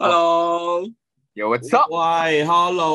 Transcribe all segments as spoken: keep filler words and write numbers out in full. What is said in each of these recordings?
Hello， 有 what's up？ 喂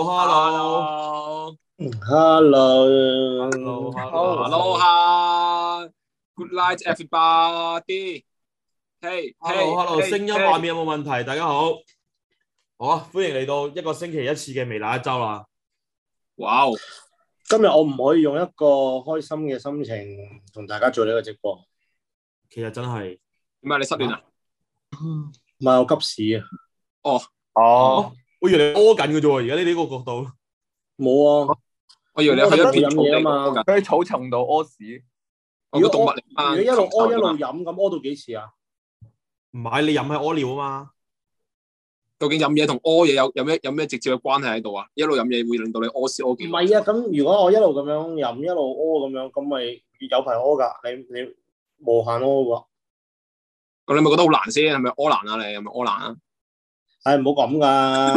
，Hello，Hello，Hello，Hello，Good night everybody。Hey， Hello，Hello，聲音畫面有冇問題？大家好，好啊，歡迎嚟到一個星期一次嘅微辣一周啦。 哇！ 今日我唔可以用一個開心嘅心情同大家做呢個直播。 其實真係點解你失戀啊？ 唔係我急屎啊！ 哦哦， 我以為你屙緊嘅啫喎，而家呢呢個角度冇啊！ 我以為你去咗片草地啊嘛， 佢喺草叢度屙屎。 我個動物嚟如果一路屙一路飲，咁屙到幾次啊？ 唔係你飲係屙尿啊嘛？ 究竟飲嘢同屙嘢有有咩有咩直接嘅關係喺度啊？一路飲嘢會令到你屙屎屙幾？ 唔係啊，咁如果我一路咁樣飲一路屙咁樣，咁咪有排屙㗎？你你無限屙㗎？ 咁你咪覺得好難先？係咪屙難啊？你係咪屙難啊？ 唉，唔好咁㗎！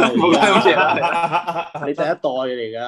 你第一代嚟㗎，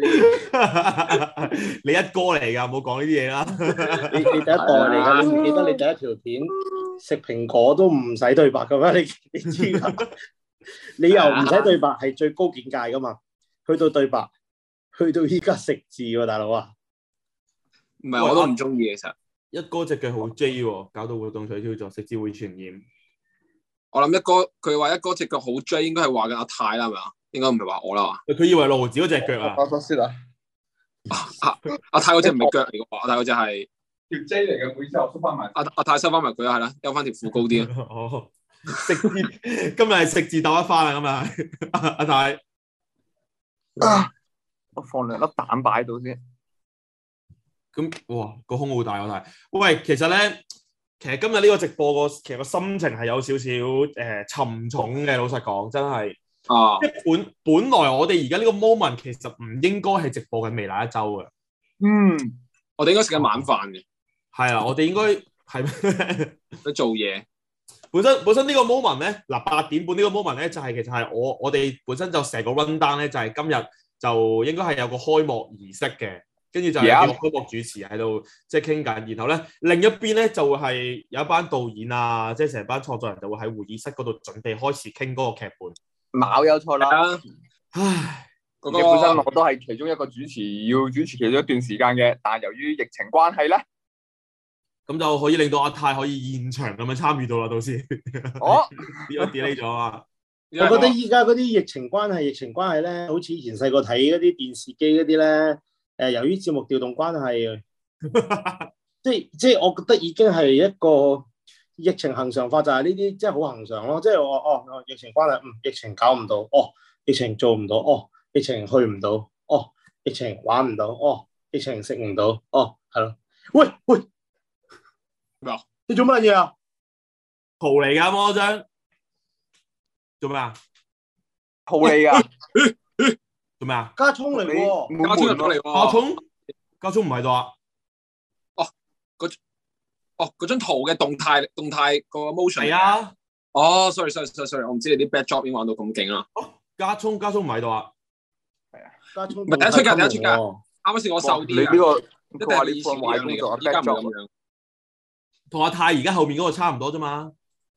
你一哥嚟㗎，唔好講呢啲嘢啦。 你你第一代嚟㗎，你唔記得你第一條片食蘋果都唔使對白㗎咩？你你知㗎？你又唔使對白係最高境界㗎嘛？去到對白，去到依家食字喎，大佬啊！ 唔係我都唔中意其實。 一哥隻腳好 J 喎，搞到活動取消咗，食字會傳染。 我諗一哥佢話一哥隻腳好 J， 應該係話緊阿泰啦，係咪啊？應該唔係話我啦嘛。 佢以為盧子嗰隻腳啊？ 我先啦。 阿阿泰嗰隻唔係腳嚟嘅，阿泰嗰隻係條 J 嚟嘅，每次我收翻埋。 阿阿泰收翻埋佢啊，係啦，收翻條褲高啲啊。 哦，食字今日係食字鬥一番啊！今日阿泰， 啊，我放兩粒蛋擺喺度先。 咁哇個胸好大我睇。喂，其實咧，其實今日呢個直播個其實個心情係有少少誒沉重嘅。老實講，真係啊， 即本本來我哋而家呢個 moment 其實唔應該係直播緊微辣一周嘅。 嗯， 我哋應該食緊晚飯嘅。 係啦，我哋應該係去做嘢。 本身本身呢個 moment 咧，嗱八點半呢個 moment 咧，就係、是、其實係我我哋本身就成個 run down 咧，就係今日就應該係有個開幕儀式嘅。跟住就係有個開幕主持喺度即係傾緊，然後咧另一邊咧就會係有一班導演啊，即係成班創作人就會喺會議室嗰度準備開始傾嗰個劇本。 冇有錯啦， 唉， 嗰個本身我都係其中一個主持，要主持其中一段時間嘅，但係由於疫情關係咧， 咁就可以令到阿泰可以現場咁樣參與到啦，到時。 哦， 呢個 delay 咗啊！ 我覺得依家嗰啲疫情關係，疫情關係咧，好似以前細個睇嗰啲電視機嗰啲咧。誒，由於節目調動關係，即係即係，我覺得已經係一個疫情恆常化，就係呢啲，即係好恆常咯。即係我哦，疫情關係，嗯，疫情搞唔到，哦，疫情做唔到，哦，疫情去唔到，哦，疫情玩唔到，哦，疫情食唔到，哦，係咯。喂喂， 咩啊？ 你做乜嘢啊？ 圖嚟㗎魔張，做咩啊？ 圖嚟㗎。 做咩啊？ 加葱嚟喎， 加葱入咗嚟喎。 加葱，加葱唔喺度啊？ 哦，嗰哦嗰張圖嘅動態動態個 motion 係啊。 哦 ，sorry sorry sorry sorry，我唔知你啲 bad job 已經玩到咁勁啦。 哦，加葱加葱唔喺度啊？ 係啊，加葱唔係第一出㗎，第一出㗎。啱啱先我瘦啲。 你呢個一定係以前嘅樣嚟㗎，依家唔係咁樣。 同阿泰而家後面嗰個差唔多啫嘛。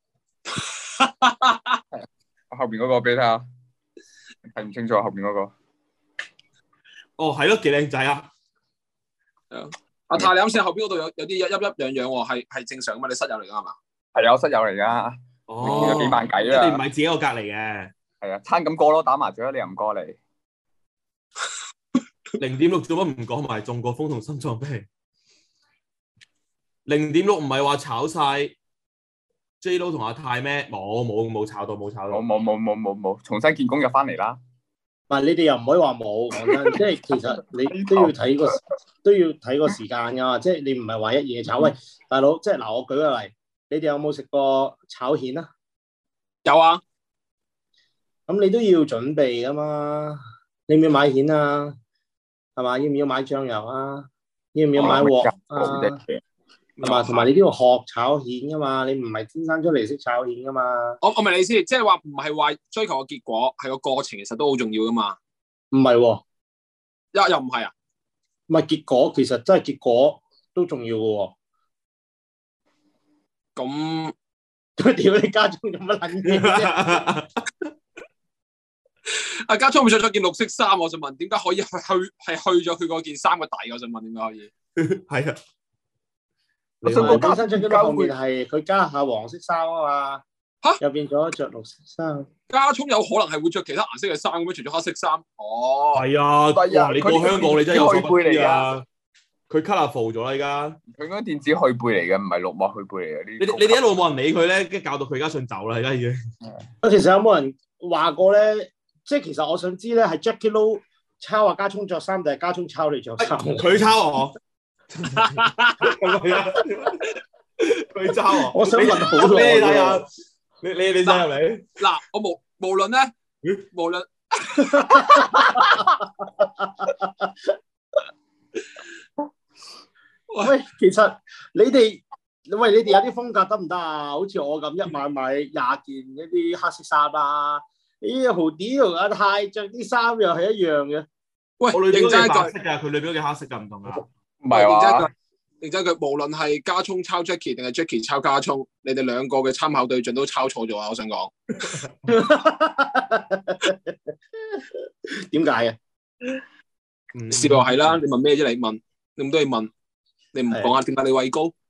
後邊嗰個俾你睇下，睇唔清楚後邊嗰個。 哦，係咯，幾靚仔啊！ 阿泰，你啱先後邊嗰度有有啲一一一樣樣喎，係係正常噶嘛？你室友嚟噶係嘛？ 係啊，我室友嚟噶。 哦， 有幾萬計啊！你唔係自己個隔離嘅。 係啊，餐咁過咯，打麻雀你又唔過嚟。 零點六做乜唔講埋中過風同心臟病？零點六唔係話炒晒 J Lo 同阿泰咩？冇冇冇炒到冇炒到。 冇冇冇冇冇冇，重新建功入翻嚟啦。 唔係你哋又唔可以話冇，講真，即係其實你都要睇個都要睇個時間㗎嘛，即係你唔係話一夜炒。喂，大佬，即係嗱，我舉個例，你哋有冇食過炒蜆啊？ 有啊。 咁你都要準備㗎嘛？你要唔要買蜆啊？係嘛？要唔要買醬油啊？要唔要買鑊啊？係嘛？同埋你都要學炒蜆㗎嘛？你唔係天生出嚟識炒蜆㗎嘛？ 我我明你意思，即係話唔係話追求個結果，係個過程其實都好重要㗎嘛？ 唔係喎， 又又唔係啊？ 唔係結果，其實真係結果都重要㗎喎。 咁屌你家中做乜撚嘢啫？ 阿家聰會着咗件綠色衫，我想問點解可以去去係去咗佢嗰件衫嘅底？我想問點解可以？ 係啊， 我想講本身着咗後面係佢加下黃色衫啊嘛， 嚇又變咗着綠色衫。 家聰有可能係會着其他顏色嘅衫咁樣，除咗黑色衫。哦， 係啊， 係啊哇！你過香港你真係有所不知佢啊！佢 colourful 咗啦，而家佢嗰啲電子去背嚟嘅，唔係綠幕去背嚟嘅。 你哋你哋一路冇人理佢咧，跟住搞到佢而家想走啦，而家已經。 啊，其實有冇人話過咧？即係其實我想知咧，係 Jackie Lou 抄阿家聰着衫，定係家聰抄你着衫？ 佢抄我，佢抄我。 我想問好你耐睇下喎。， 你你你睇入嚟。 嗱，我無無論咧，無論喂，其實你哋喂你哋有啲風格得唔得啊？好似我咁一晚買廿件一啲黑色衫啊，咦豪迪同阿泰着啲衫又係一樣嘅。 喂， 我裏邊嗰件認真一句， 白色㗎，佢裏邊嗰件黑色㗎，唔同㗎。 唔係話認真一句，認真一句，無論係家聰抄 Jackie 定係 Jackie 抄家聰，你哋兩個嘅參考對象都抄錯咗啊！我想講， 點解嘅？ 嗯試過係啦，你問咩啫？你問，你咁多嘢問，你唔講下點解你位高？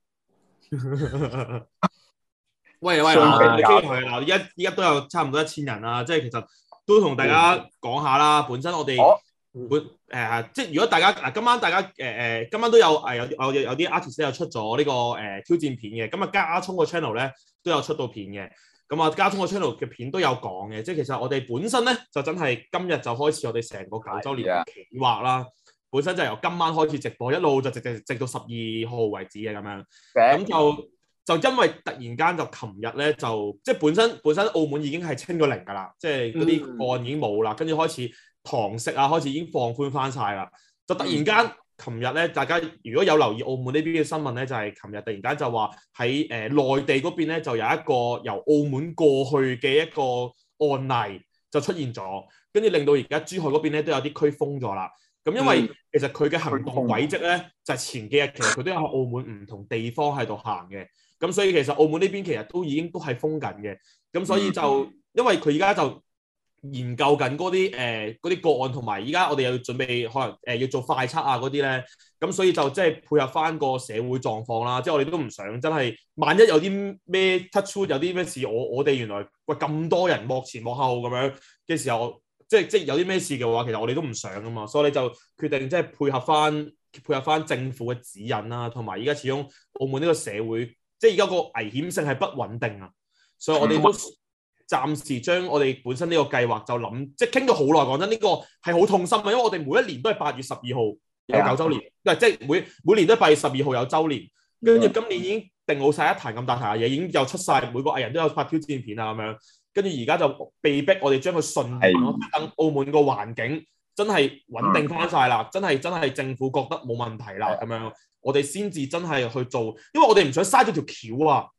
喂喂，嗱，我哋傾佢嗱，依家依家都有差唔多一千人啦，即係其實都同大家講下啦。本身我哋哦本誒，即係如果大家嗱，今晚大家誒誒，今晚都有誒有有有有啲 artist 有出咗呢個誒挑戰片嘅，咁啊家聰個 channel 咧都有出到片嘅，咁啊家聰個 channel 嘅片都有講嘅，即係其實我哋本身咧就真係今日就開始我哋成個九週年嘅企劃啦。本身就由今晚開始直播，一路就直直直到十二號為止嘅咁樣，咁就就因為突然間就琴日咧就即係本身本身澳門已經係清咗零㗎啦，即係嗰啲案已經冇啦，跟住開始堂食啊開始已經放寬翻晒啦，就突然間琴日咧大家如果有留意澳門呢邊嘅新聞咧，就係琴日突然間就話喺誒內地嗰邊咧就有一個由澳門過去嘅一個案例就出現咗，跟住令到而家珠海嗰邊咧都有啲區封咗啦。咁因為其實佢嘅行動軌跡咧，就係前幾日其實佢都有喺澳門唔同地方喺度行嘅，咁所以其實澳門呢邊其實都已經都係封緊嘅，咁所以就因為佢而家就研究緊嗰啲誒嗰啲個案，同埋而家我哋又要準備可能誒、呃、要做快測啊嗰啲咧，咁所以就即係配合翻個社會狀況啦，即係我哋都唔想真係萬一有啲咩 touch wood 有啲咩事，我我哋原來喂咁多人幕前幕後咁樣嘅時候。即係即係有啲咩事嘅話，其實我哋都唔想噶嘛，所以你就決定即係配合翻配合翻政府嘅指引啦，同埋而家始終澳門呢個社會，即係而家個危險性係不穩定啊，所以我哋都暫時將我哋本身呢個計劃就諗，即係傾咗好耐。講真，呢個係好痛心啊，因為我哋每一年都係八月十二號有九週年，唔係即係每每年都係八月十二號有週年，跟住今年已經定好晒一壇咁大壇嘅嘢，已經又出晒，每個藝人都有拍挑戰片啊咁樣。跟住而家就被逼，我哋將佢順延咯，等澳門個環境真係穩定翻晒啦，真係真係政府覺得冇問題啦，咁樣我哋先至真係去做，因為我哋唔想嘥咗條橋啊。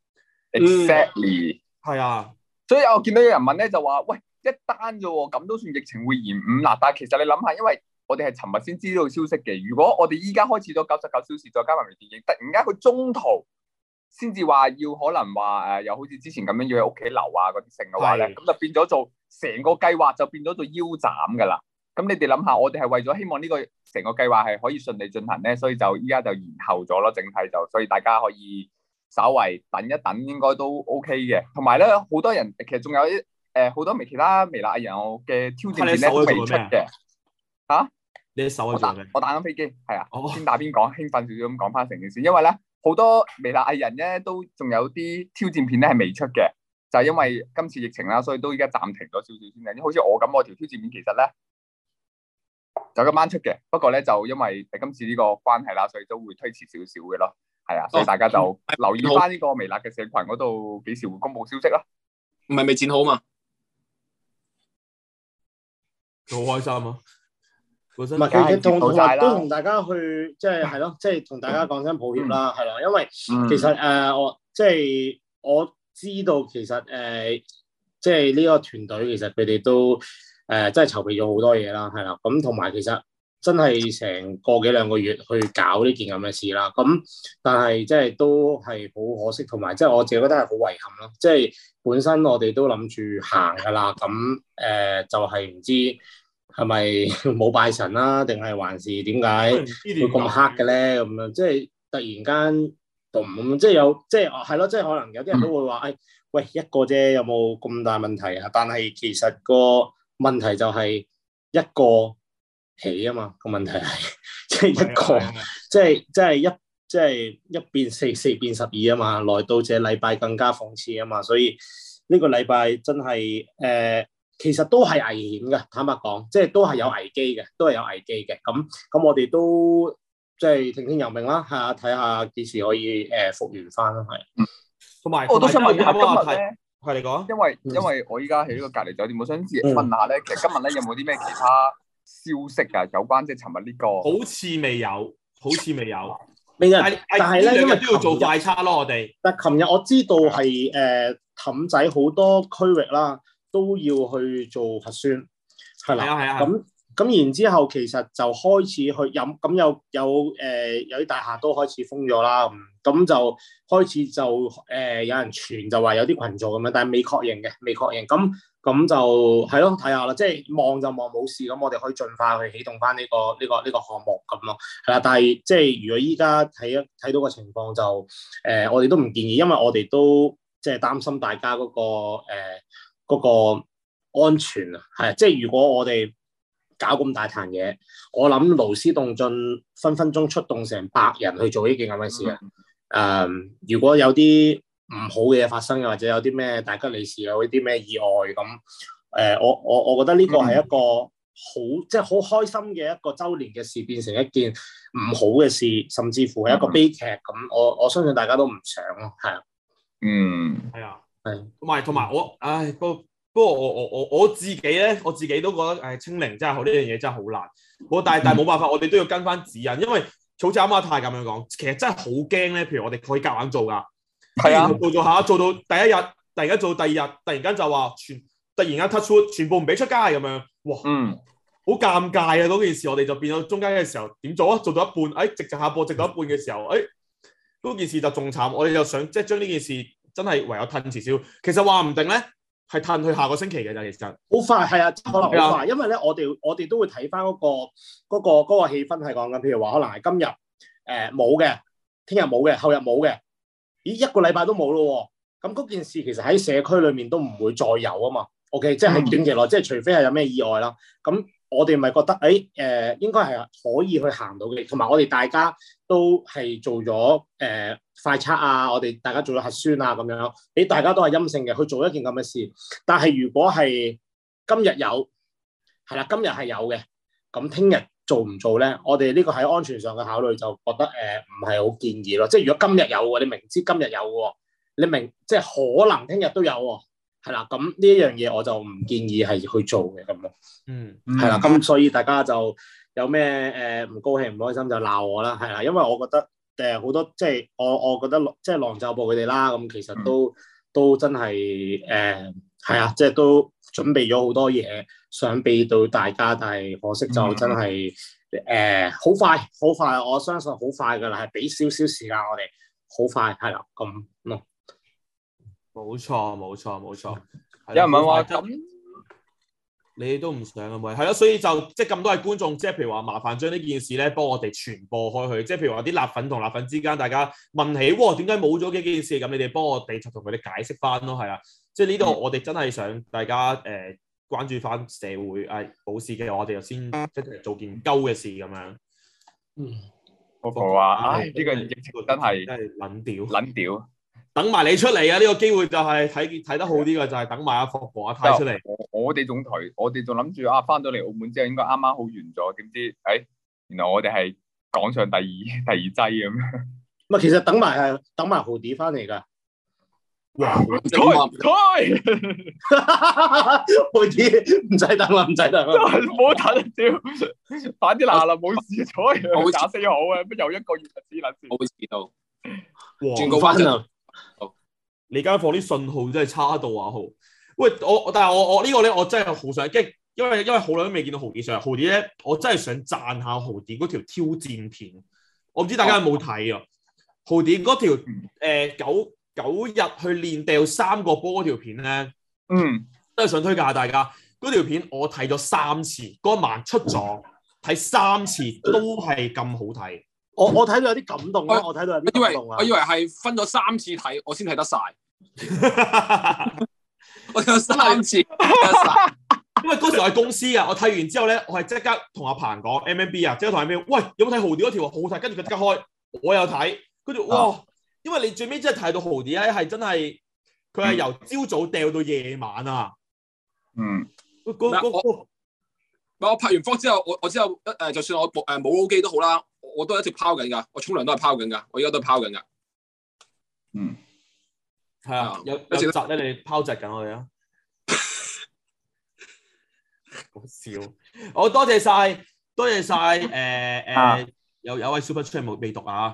Exactly， 係啊， 所以我見到有人問咧，就話：喂，一單啫喎，咁都算疫情會延誤嗱？但係其實你諗下，因為我哋係尋日先知道消息嘅，如果我哋依家開始咗九十九小時，再加埋微電影，突然間佢中途先至話要可能話誒，又好似之前咁樣要喺屋企留啊嗰啲性嘅話咧，咁就變咗做成個計劃就變咗做腰斬㗎啦。咁你哋諗下，我哋係為咗希望呢個成個計劃係可以順利進行咧，所以就依家就延後咗咯。整體就所以大家可以稍為等一等，應該都 OK 嘅。同埋咧，好多人其實仲有啲誒好多微其他微辣藝人嘅挑戰片咧都未出嘅嚇。 你手我打我打緊飛機，係啊， 哦、 邊打邊講，興奮少少咁講翻成件事。因為咧好多微辣藝人咧都仲有啲挑戰片咧係未出嘅，就係、是、因為今次疫情啦，所以都依家暫停咗少少先嘅。好似我咁，我條挑戰片其實咧就今晚出嘅，不過咧就因為今次呢個關係啦，所以都會推遲少少嘅咯。係啊，所以大家就留意翻呢個微辣嘅社群嗰度，幾時會公佈消息啦？ 唔係未剪好嘛？ 好開心啊！ 唔係，其實同同埋都同大家去，即係係咯，即係同大家講聲抱歉啦，係咯、嗯，因為其實誒、呃、我即係我知道其實誒、呃、即係呢個團隊其實佢哋都誒、呃、真係籌備咗好多嘢啦，係啦，咁同埋其實真係成個幾兩個月去搞呢件咁嘅事啦。咁但係即係都係好可惜，同埋即係我自己覺得係好遺憾咯。即係本身我哋都諗住行噶啦，咁誒、呃、就係、是、唔知係咪冇拜神啦，定係還是點解會咁黑嘅咧？咁樣即係突然間動咁，即係有即係係咯，即係可能有啲人都會話誒、哎，喂一個啫，有冇咁大問題啊？但係其實個問題就係一個起啊嘛，個問題係即係一個，即係即係一即係一變四，四變十二啊嘛，來到這禮拜更加諷刺啊嘛，所以呢個禮拜真係誒、呃，其實都係危險嘅，坦白講，即係都係有危機嘅，都係有危機嘅。咁咁我哋都即係聽天由命啦，嚇睇下幾時可以誒復原翻啦，係。 同埋我都想問下今日咧， 係你講， 因為因為我依家喺呢個隔離酒店，我想問下咧，其實今日咧有冇啲咩其他消息啊？有關即係尋日呢個， 好似未有，好似未有， 未有。 但係咧，因為都要做快測咯，我哋。 但係琴日我知道係誒氹仔好多區域啦，都要去做核酸，係啦， 係啊， 咁咁然之後其實就開始去飲，咁有有誒、呃、有啲大廈都開始封咗啦，咁就開始就誒、呃、有人傳就話有啲群組咁樣，但係未確認嘅，未確認。咁咁就係咯，睇下啦，即係望就望冇事，咁我哋可以盡快去啟動翻呢、呢個呢、呢個呢、呢個項目咁咯，係啦。但係即係如果依家睇一睇到個情況就誒、呃，我哋都唔建議，因為我哋都即係擔心大家嗰、嗰個誒嗰、呃嗰個安全啊，係即係如果我哋搞咁大壇嘢，我諗勞師動眾，分分鐘出動成百人去做呢件咁嘅事啊！誒、嗯嗯，如果有啲唔好嘅嘢發生，或者有啲咩大吉利是，有啲咩意外咁，誒、呃，我我我覺得呢個係一個好即係好開心嘅一個週年嘅事，變成一件唔好嘅事，甚至乎係一個悲劇咁。我我相信大家都唔想咯，係啊， 嗯， 係啊， 係， 同埋同埋我，唉，不。不過我我我我自己咧，我自己都覺得誒清零真係好呢樣嘢真係好難。我但係但係冇辦法，我哋都要跟翻指引，因為好似啱啱太咁樣講，其實真係好驚咧。譬如我哋可以夾硬做㗎，係啊，做做下做到第一日，突然間做第二日，突然間就話全突然間 touch wood，全部唔俾出街咁樣，哇，嗯，好尷尬啊！嗰件事我哋就變咗中間嘅時候點做啊？做到一半，誒、哎，直直下播，直到一半嘅時候，誒、哎，嗰件事就仲慘。我哋就想即係將呢件事真係唯有褪遲少。其實話唔定咧。係褪去下個星期嘅咋，其實好快，係啊，可能好快，因為咧，我哋我哋都會睇翻嗰個嗰、嗰個嗰、嗰個氣氛係講緊，譬如話可能係今日誒冇嘅，聽日冇嘅，後日冇嘅，咦一個禮拜都冇咯喎，咁嗰件事其實喺社區裏面都唔會再有啊嘛 ，OK， 即係喺短期內，即係除非係有咩意外啦，咁我哋咪覺得誒誒、呃、應該係可以去行到嘅，同埋我哋大家都係做咗誒。呃快測啊！我哋大家做咗核酸啊，咁樣，俾大家都係陰性嘅，去做一件咁嘅事。但係如果係今日有，係啦，今日係有嘅，咁聽日做唔做咧？我哋呢個喺安全上嘅考慮，就覺得誒唔係好建議咯。即係如果今日有喎，你明知今日有喎，你明即係可能聽日都有喎，係啦。咁呢一樣嘢我就唔建議係去做嘅咁咯。嗯，係啦。咁所以大家就有咩誒唔高興唔開心就鬧我啦，係啦，因為我覺得。誒好多即係我我覺得即係狼就部佢哋啦，咁其實都、嗯、都真係誒係啊，即係都準備咗好多嘢想俾到大家，但係可惜就真係誒好快好快，我相信好快㗎啦，係俾少少時間我哋好快係啦咁咯。 冇錯冇錯冇錯， 有人問話咁。 你都唔想啊？咪係咯，所以就即係咁多位觀眾，即係譬如話麻煩將呢件事咧幫我哋傳播開去，即係譬如話啲辣粉同辣粉之間，大家問起，哇點解冇咗幾件事？咁你哋幫我哋就同佢哋解釋翻咯，係啊，即係呢度我哋真係想大家誒、呃、關注翻社會誒保事嘅，我哋就先即係做件鳩嘅事咁樣。嗯， 我話唉呢個疫情真係真係撚屌撚屌。 等埋你出嚟啊！呢、這個機會就係睇睇得好啲嘅，就係等埋阿霍哥阿泰出嚟。 我哋仲台，我哋仲諗住啊，翻到嚟澳門之後應該啱啱好完咗，點知誒、哎，原來我哋係趕上第二第二劑咁樣。 唔係，其實等埋係等埋豪迪翻嚟㗎。 哇！開豪迪唔使等啦，唔使等啦， 唔好等啊！屌，快啲嗱啦，冇事咗，我打死好啊！乜又一個月就知啦？ 我會知道。 轉個翻啊！ 你間房啲信號真係差到啊！好，喂，我但係我我呢個咧，我真係好想，即係因為因為好耐都未見到豪啲上，豪啲咧，我真係想讚下豪啲嗰條挑戰片。我唔知大家有冇睇啊？豪啲嗰條誒九九日去練掉三個波嗰條片咧， 嗯， 都係想推介下大家。嗰條片我睇咗三次，嗰晚出咗睇三次都係咁好睇。 我我睇到有啲感動啊！我睇到有啲感動啊！ 我以為係分咗三次睇，我先睇得晒。我睇咗三次睇得晒。 因為嗰時我喺公司啊，我睇完之後咧，我係即刻同阿鵬講 M M B 啊，即刻同阿咩，喂，有冇睇豪啲嗰條？好好睇，跟住佢即刻開，我有睇，跟住哇，啊、因為你最尾真係睇到豪啲咧，係真係佢係由朝早掉到夜晚啊。 嗯， 嗰嗰嗰我拍完 vlog 之後，我我之後誒，就算我誒冇 load 機都好啦，我都一直拋緊㗎，我沖涼都係拋緊㗎，我而家都係拋緊㗎。 嗯， 係啊，有有集咧，你拋擲緊我哋啊！好笑，好多謝晒，多謝晒，誒、呃、誒、呃，有有位 super chat 冇未讀啊，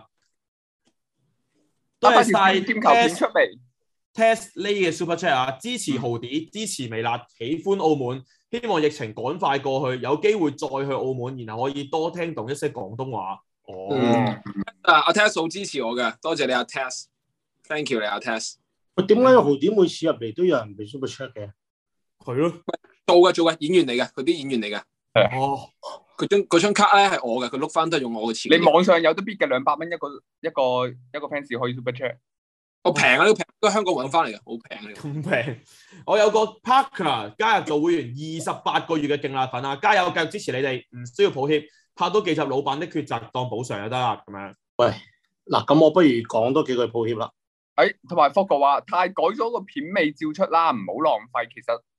多謝晒劍球片出嚟 ，Test Lee 嘅 super chat 啊，支持豪啲，支持微辣，喜歡澳門，希望疫情趕快過去，有機會再去澳門，然後可以多聽懂一些廣東話。哦， 嗯、啊，阿 Test 好支持我嘅，多謝你阿 Test，thank you 你阿 Test。 喂，點解豪啲每次入嚟都有人俾 super chat 嘅？ 係咯。 做嘅做嘅演員嚟嘅，佢啲演員嚟嘅。 哦， 佢張嗰張卡咧係我嘅，佢碌翻都係用我嘅錢。 你網上有得 bid 嘅兩百蚊一個一個一個 fans 可以 super chat。 我平啊，呢個平都香港揾翻嚟嘅，好平嘅。 咁平，我有個 Parker 加入做會員二十八個月嘅勁辣粉啊！加油，繼續支持你哋，唔需要抱歉，拍多幾集老闆的抉擇當補償就得啦，咁樣。 喂，嗱，咁我不如講多幾句抱歉啦。 誒，同埋福哥話太改咗個片尾照出啦，唔好浪費。其實。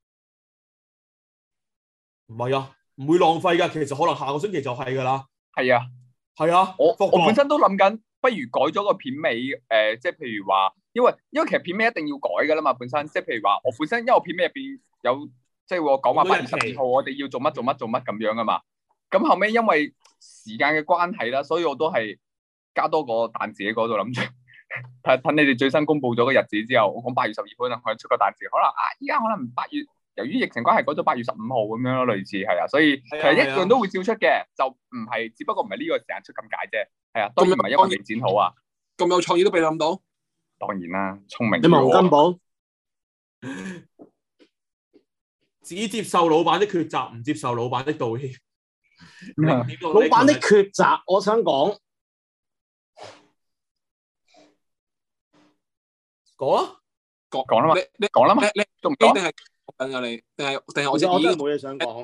唔係啊，唔會浪費㗎。其實可能下個星期就係㗎啦。 係啊， 係啊， 我我本身都諗緊，不如改咗個片尾，誒、呃，即係譬如話，因為因為其實片尾一定要改㗎啦嘛，本身即係譬如話，我本身因為我片尾入邊有即係我講話八月十二號我哋要做乜做乜做乜咁樣㗎嘛。咁後尾因為時間嘅關係啦，所以我都係加多個彈字喺嗰度諗住，睇睇你哋最新公佈咗個日子之後，我講八月十二號可能出個彈字，可能啊依家可能八月。由於疫情關係改咗八月十五號咁樣咯，類似係啊，所以其實一樣都會照出嘅，就唔係，只不過唔係呢個時間出咁解啫。係啊，當然唔係因為未剪好啊。 咁有創意都俾你諗到， 當然啦，聰明。 你黃金寶只接受老闆的抉擇，唔接受老闆的道歉。 老闆的抉擇，我想講講啊， 講講啦嘛， 你你講啦嘛， 你都唔講定係等下你，定係定係我我真係冇嘢想講。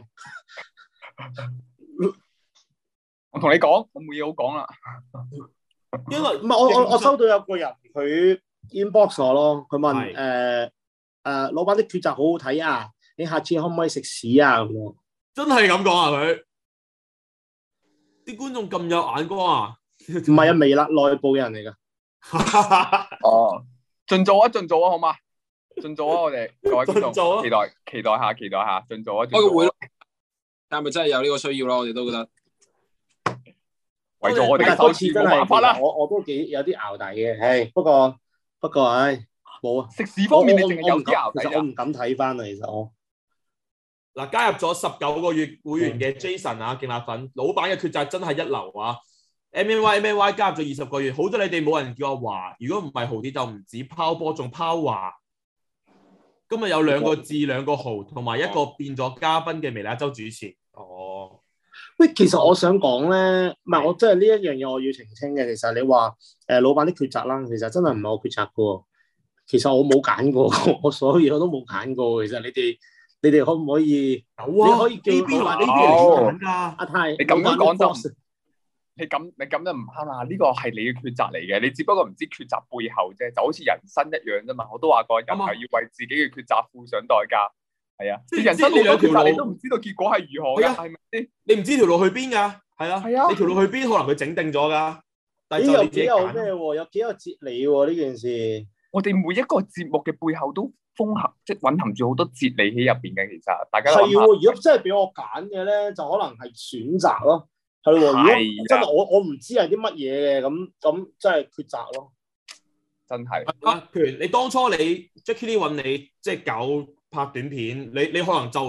我同你講，我冇嘢好講啦。 因為唔係我我我收到有個人佢 inbox 我咯，佢問誒誒老闆的抉擇好好睇啊，你下次可唔可以食屎啊咁樣？ 真係咁講啊佢？啲觀眾咁有眼光啊？ 唔係啊，微辣內部嘅人嚟㗎。 哦，盡做啊，盡做啊，好嘛？盡做啊，我哋各位觀眾，期待期待下，期待下，盡做啊！ 開個會，係咪真係有呢個需要咯？我哋都覺得， 為咗我哋嘅收視冇辦法啦。 我我都幾有啲淆底嘅，唉，不過不過唉，冇啊。 食屎方面你淨係有啲淆底， 其實我唔敢睇翻啊，其實我嗱加入咗十九個月會員嘅 Jason 啊，勁辣粉，老闆嘅抉擇真係一流啊！M M Y M M Y 加入咗二十個月，好在你哋冇人叫我華，如果唔係豪啲就唔止拋波，仲拋華。今日有兩個字兩個豪，同埋一個變咗嘉賓嘅微辣周主持。哦， 喂，其實我想講咧，唔係我真係呢一樣嘢我要澄清嘅。其實你話誒、呃、老闆的抉擇啦，其實真係唔係我抉擇嘅。其實我冇揀過，我所有嘢我都冇揀過。其實你哋你哋可唔可以？ 有啊， 你可以叫邊老闆呢啲嚟揀㗎？阿泰， 你咁樣講就。你咁你咁就唔啱啦！呢個係你嘅抉擇嚟嘅，你只不過唔知抉擇背後啫，就好似人生一樣啫嘛。我都話過，人係要為自己嘅抉擇付上代價。係啊，你人生你兩條路，你都唔知道結果係如何㗎，係咪先？ 你唔知條路去邊㗎？係啊， 係啊， 你條路去邊，可能佢整定咗㗎。但係有幾有咩喎？有幾有哲理喎？呢件事， 我哋每一個節目嘅背後都豐含，即係蘊含住好多哲理喺入邊嘅。其實大家係喎，如果真係俾我揀嘅咧，就可能係選擇咯。係喎，如果真係我我唔知係啲乜嘢嘅，咁咁真係抉擇咯。 真係啊，譬如你當初你 Jackie Lee 揾你，即係搞拍短片，你你可能就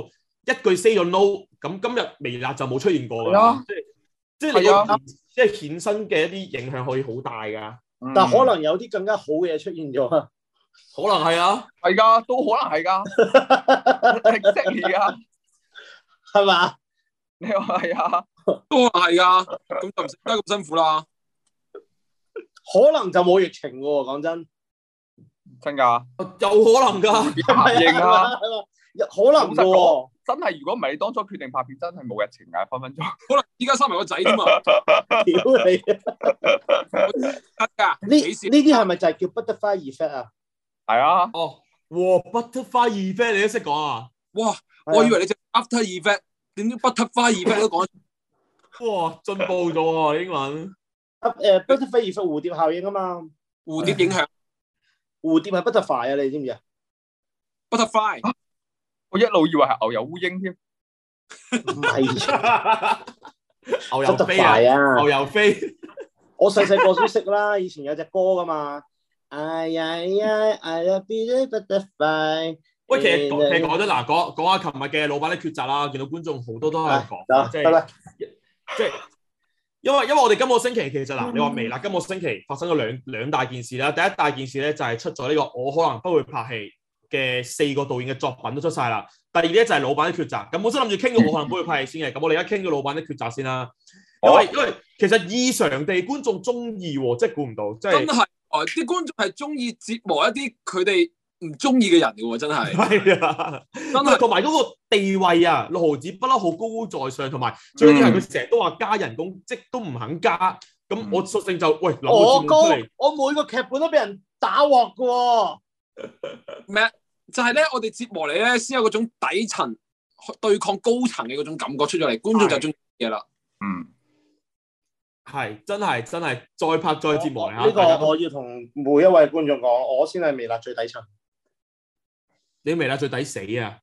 一句 say 咗 no， 咁今日微辣就冇出現過㗎啦。 即係即係你個即係衍生嘅一啲影響可以好大㗎。 但可能有啲更加好嘅嘢出現咗啊！ 可能係啊， 係㗎，都可能係㗎，exactly啊， 係嘛？ 你話係啊， 都可能係㗎，咁就唔使得咁辛苦啦。 可能就冇疫情喎，講真， 真㗎， 有可能㗎， 認啊， 可能喎， 真係如果唔係你當初決定拍片，真係冇疫情㗎，分分鐘。 可能依家生埋個仔添啊！ 屌你得㗎， 呢呢啲係咪就係叫 butterfly effect 啊？ 係啊， 哦，哇 butterfly effect 你都識講啊？ 哇，我以為你只 after effect，點知 butterfly effect 都講？ 哇，進步咗喎英文。 誒 butterfly effect 蝴蝶效應啊嘛， 蝴蝶影響。 蝴蝶係 butterfly 啊，你知唔知啊 ？butterfly， 我一路以為係牛油烏蠅添， 唔係牛油飛啊，牛油飛。 我細細個都識啦，以前有隻歌噶嘛。哎呀呀，I love you butterfly。 喂，其實其實講真嗱，講講下琴日嘅老闆的抉擇啦，見到觀眾好多都喺度講，即係即係。因為因為我哋今個星期其實嗱，你話微辣今個星期發生咗兩兩大件事啦。第一大件事咧就係出咗呢個我可能不會拍戲嘅四個導演嘅作品都出晒啦。第二咧就係老闆的抉擇。咁本身諗住傾到我可能不會拍戲先嘅，咁我哋而家傾咗老闆的抉擇先啦。因為因為其實異常地觀眾中意喎，即係估唔到，即係真係啲觀眾係中意折磨一啲佢哋唔中意嘅人嘅喎，真係。 係啊， 真係同埋嗰個地位啊，六毫子不嬲好高高在上，同埋最緊要係佢成日都話加人工，即都唔肯加。咁我索性就喂諗個節目出嚟。 我每個劇本都俾人打鑊嘅喎。 咩？就係咧，我哋折磨你咧，先有嗰種底層對抗高層嘅嗰種感覺出咗嚟，觀眾就中意嘅啦。 嗯， 係真係真係再拍再折磨你嚇。 呢個我要同每一位觀眾講，我先係微辣最底層。 你微辣最抵死啊！